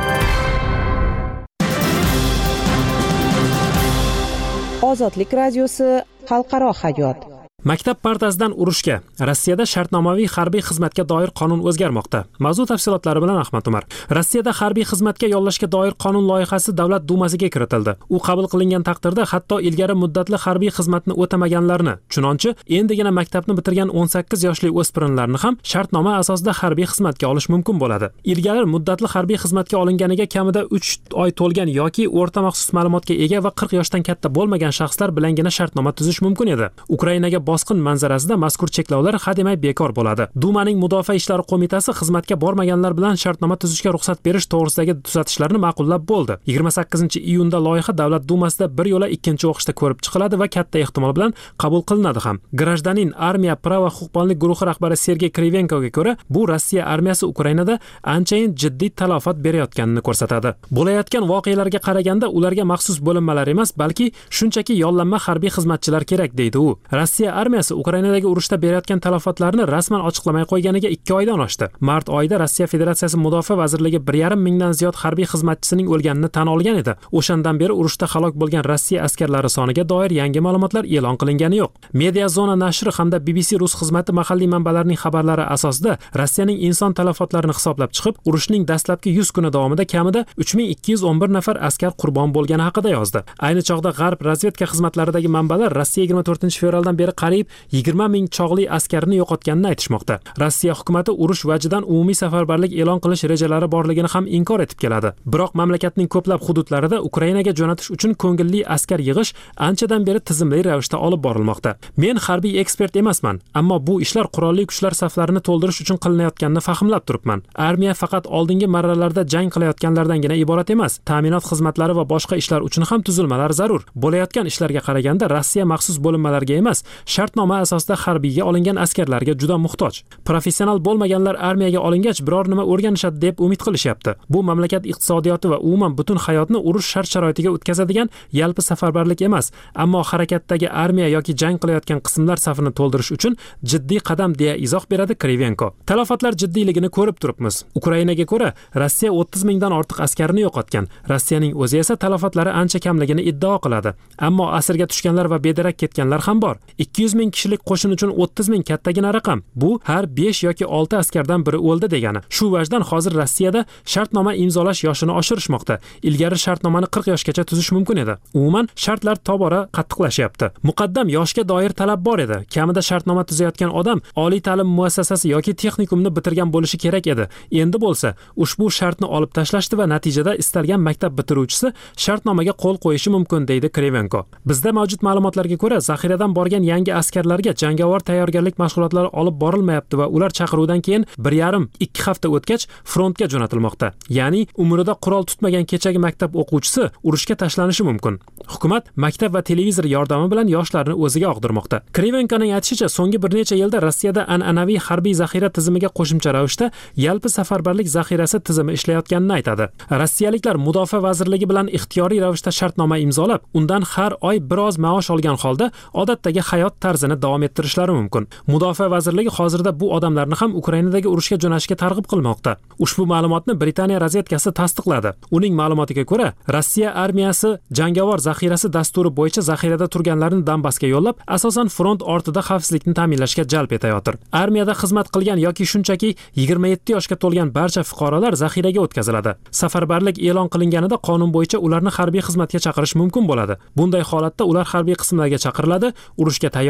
Ozodlik radiosi xalqaro hayot. Maktab partasidan urushga Rossiyada shartnomaviy harbiy xizmatga doir qonun o'zgarmoqda. Mavzu tafsilotlari bilan Ahmad Umar. Rossiyada harbiy xizmatga yollashga doir qonun loyihasi davlat dumasiga kiritildi. U qabul qilingan taqdirda hatto ilgari muddatli harbiy xizmatni o'tamaganlarni, chunonchi endigina maktabni bitirgan o'n sakkiz yoshli o'spirinlarni ham shartnoma asosida harbiy xizmatga olish mumkin bo'ladi. Ilgari muddatli harbiy xizmatga olinganiga kamida uch oy to'lgan yoki o'rta maxsus ma'lumotga ega va qirq yoshdan katta bo'lmagan shaxslar bilangina shartnoma tuzish mumkin edi. Ukrainaga bosqin manzarasida mazkur cheklovlar hademay bekor bo'ladi. Dumaning Mudofaa ishlari qo'mitasi xizmatga bormaganlar bilan shartnoma tuzishga ruxsat berish to'g'risidagi tuzatishlarni ma'qullab bo'ldi. yigirma sakkizinchi iyunda loyiha davlat dumasida bir yo'la ikkinchi o'qishda ko'rib chiqiladi va katta ehtimol bilan qabul qilinadi ham. Grajdanin armiya prava huquqbonlik guruhi rahbari Sergey Krivenkoga ko'ra, bu Rossiya armiyasi Ukrainada anchayin jiddiy talafot berayotganini ko'rsatadi. Bo'layotgan voqealarga qaraganda ularga maxsus bo'linmalar emas, balki shunchaki yollanma harbiy xizmatchilar kerak deydi u. Rossiya armiyasi Ukrainadagi urushda berayotgan talafotlarni rasman ochiqlamay qo'yganiga ikki oydan oshdi. Mart oyida Rossiya Federatsiyasi Mudofaa vazirligi bir yarim mingdan ziyod harbiy xizmatchisining o'lganini tan olgan edi. O'shandan beri urushda halok bo'lgan Rossiya askarlari soniga doir yangi ma'lumotlar e'lon qilingani yo'q. Media Zona nashri hamda B B C rus xizmati mahalliy manbalarining xabarlari asosida Rossiyaning inson talafotlarini hisoblab chiqib, urushning dastlabki yuz kuni davomida kamida uch ming ikki yuz o'n bir nafar askar qurbon bo'lgani haqida yozdi. Ayni chog'da G'arb razvedka xizmatlaridagi manbalar Rossiya yigirma to'rtinchi fevraldan beri qariyb yigirma ming chog'li askarni yo'qotganini aytishmoqda. Rossiya hukumatı urush vajidan umumiy safarbarlik e'lon qilish rejalari borligini ham inkor etib keladi. Biroq mamlakatning ko'plab hududlarida Ukrainaga jo'natish uchun ko'ngilli askar yig'ish anchadan beri tizimli ravishda olib borilmoqda. Men harbiy ekspert emasman, ammo bu ishlar qurolli kuchlar saflarini to'ldirish uchun qilinayotganini fahmlab turibman. Armiya faqat oldingi marralarda jang qilayotganlardangina iborat emas. Ta'minot xizmatlari va boshqa ishlar uchun ham tuzilmalar zarur. Bo'layotgan ishlarga qaraganda Rossiya maxsus bo'linmalarga emas, shartnoma asosida harbiyga olingan askarlarga juda muhtoj. Professional bo'lmaganlar armiyaga olingach biror nima o'rganishadi deb umid qilishyapti. Bu mamlakat iqtisodiyoti va umuman butun hayotni urush shart-sharoitiga o'tkazadigan yalpi safarbarlik emas, ammo harakatdagi armiya yoki jang qilayotgan qismlar safini to'ldirish uchun jiddiy qadam deya izoh beradi Krivenko. Talafotlar jiddiyligini ko'rib turibmiz. Ukrainaga ko'ra, Rossiya o'ttiz mingdan ortiq askarni yo'qotgan. Rossiyaning o'zi esa talafotlari ancha kamligini iddao qiladi. Ammo asirga tushganlar va bedarak ketganlar ham bor. ikki yuz ming kishilik qo'shin uchun o'ttiz ming kattagina raqam. Bu har besh yoki olti askardan biri o'ldi degani. Shu vajdan hozir Rossiyada shartnoma imzolash yoshini oshirishmoqda. Ilgari shartnomani qirq yoshgacha tuzish mumkin edi. Umuman shartlar tobora qattiqlashyapti. Muqaddam yoshga doir talab bor edi. Kamida shartnoma tuzayotgan odam oliy ta'lim muassasasi yoki texnikumni bitirgan bo'lishi kerak edi. Endi bo'lsa, ushbu shartni olib tashlashdi va natijada istalgan maktab bitiruvchisi shartnomaga qo'l qo'yishi mumkin deydi Krivenko. Bizda mavjud ma'lumotlarga ko'ra, zaxiradan borgan yangi askarlarga jangovar tayyorgarlik mashg'ulotlari olib borilmayapti va ular chaqiruvdan keyin bir yarim ikki hafta o'tgach frontga jo'natilmoqda. Ya'ni umrida qurol tutmagan kechagi maktab o'quvchisi urushga tashlanishi mumkin. Hukumat maktab va televizor yordami bilan yoshlarni o'ziga og'dirmoqda. Krivenkoning aytishicha, so'nggi bir necha yilda Rossiyada an'anaviy harbiy zaxira tizimiga qo'shimcha ravishda yalpi safarbarlik zaxirasi tizimi ishlayotganini aytadi. Rossiyaliklar Mudofaa vazirligi bilan ixtiyoriy ravishda shartnoma imzolab, undan har oy biroz maosh olgan holda odatdagi hayot tarzini davom ettirishlari mumkin. Mudofaa vazirligi hozirda bu odamlarni ham Ukrainadagi urushga jo'nashga targ'ib qilmoqda. Ushbu ma'lumotni Britaniya razvedkasi tasdiqladi. Uning ma'lumotiga ko'ra, Rossiya armiyasi jangovar zaxirasi dasturi bo'yicha zaxirada turganlarni Donbassga yo'llab, asosan front ortida xavfsizlikni ta'minlashga jalb etayotir. Armiyada xizmat qilgan yoki shunchaki yigirma yetti yoshga to'lgan barcha fuqarolar zaxiraga o'tkaziladi. Safarbarlik e'lon qilinganida qonun bo'yicha ularni harbiy xizmatga chaqirish mumkin bo'ladi. Bunday holatda ular harbiy qismlarga chaqiriladi, urushga tayyor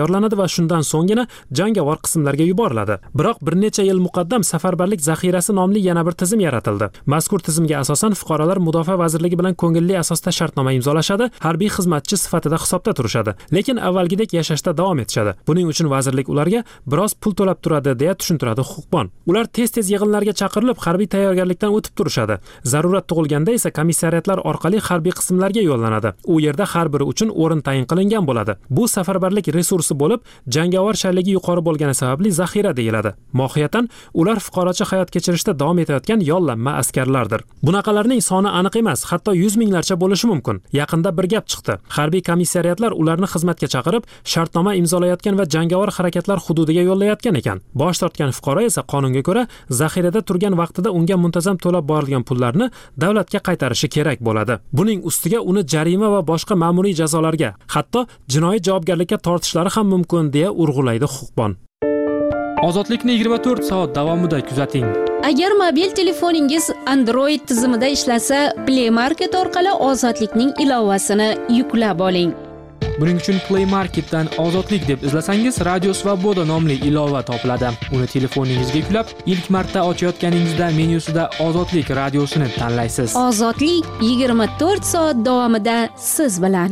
tayyorlanadi va shundan so'nggina jangovar qismlarga yuboriladi. Biroq bir necha yil muqaddam safarbarlik zaxirasi nomli yana bir tizim yaratildi. Mazkur tizimga asosan fuqarolar mudofaa vazirligi bilan ko'ngilli asosda shartnoma imzolashadi, harbiy xizmatchi sifatida hisobda turishadi, lekin avvalgidek yashashda davom etishadi. Buning uchun vazirlik ularga biroz pul to'lab turadi, deya tushuntiradi huquqbon. Ular tez-tez yig'inlarga chaqirilib, harbiy tayyorgarlikdan o'tib turishadi. Zarurat tug'ilganda esa komissariyatlar orqali harbiy qismlarga yo'llanadi. U yerda har biri uchun o'rin tayin qilingan bo'ladi. Bu safarbarlik resursi bo'lib, jangovar shayligi yuqori bo'lgani sababli zaxira deyiladi. Mohiyatan ular fuqarocha hayot kechirishda davom etayotgan yollanma askarlardir. Bunaqalarning soni aniq emas, hatto yuz minglarcha bo'lishi mumkin. Yaqinda bir gap chiqdi. Harbiy komissariyatlar ularni xizmatga chaqirib, shartnoma imzolayotgan va jangovar harakatlar hududiga yo'llayotgan ekan. Bosh tortgan fuqaro esa qonunga ko'ra zaxirada turgan vaqtida unga muntazam to'lab borilgan pullarni davlatga qaytarishi kerak bo'ladi. Buning ustiga uni jarima va boshqa ma'muriy jazolarga, hatto jinoiy javobgarlikka tortishlari ham mumkin, deya urg'ulaydi huquqbon. Ozodlikni yigirma to'rt soat davomida kuzating. Agar mobil telefoningiz Android tizimida ishlasa, Play Market orqali Ozodlikning ilovasini yuklab oling. Buning uchun Play Marketdan Ozodlik deb izlasangiz, Radio Svoboda nomli ilova topiladi. Uni telefoningizga yuklab, ilk marta ochayotganingizda menyusida Ozodlik radiosini tanlaysiz. Ozodlik yigirma to'rt soat davomida siz bilan.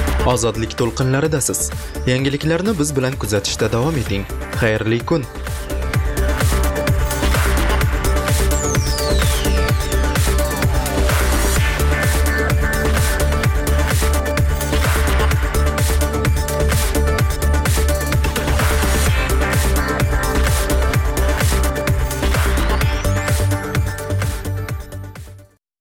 Ozodlik to'lqinlaridasiz. Yangiliklarni biz bilan kuzatishda davom eting. Xayrli kun.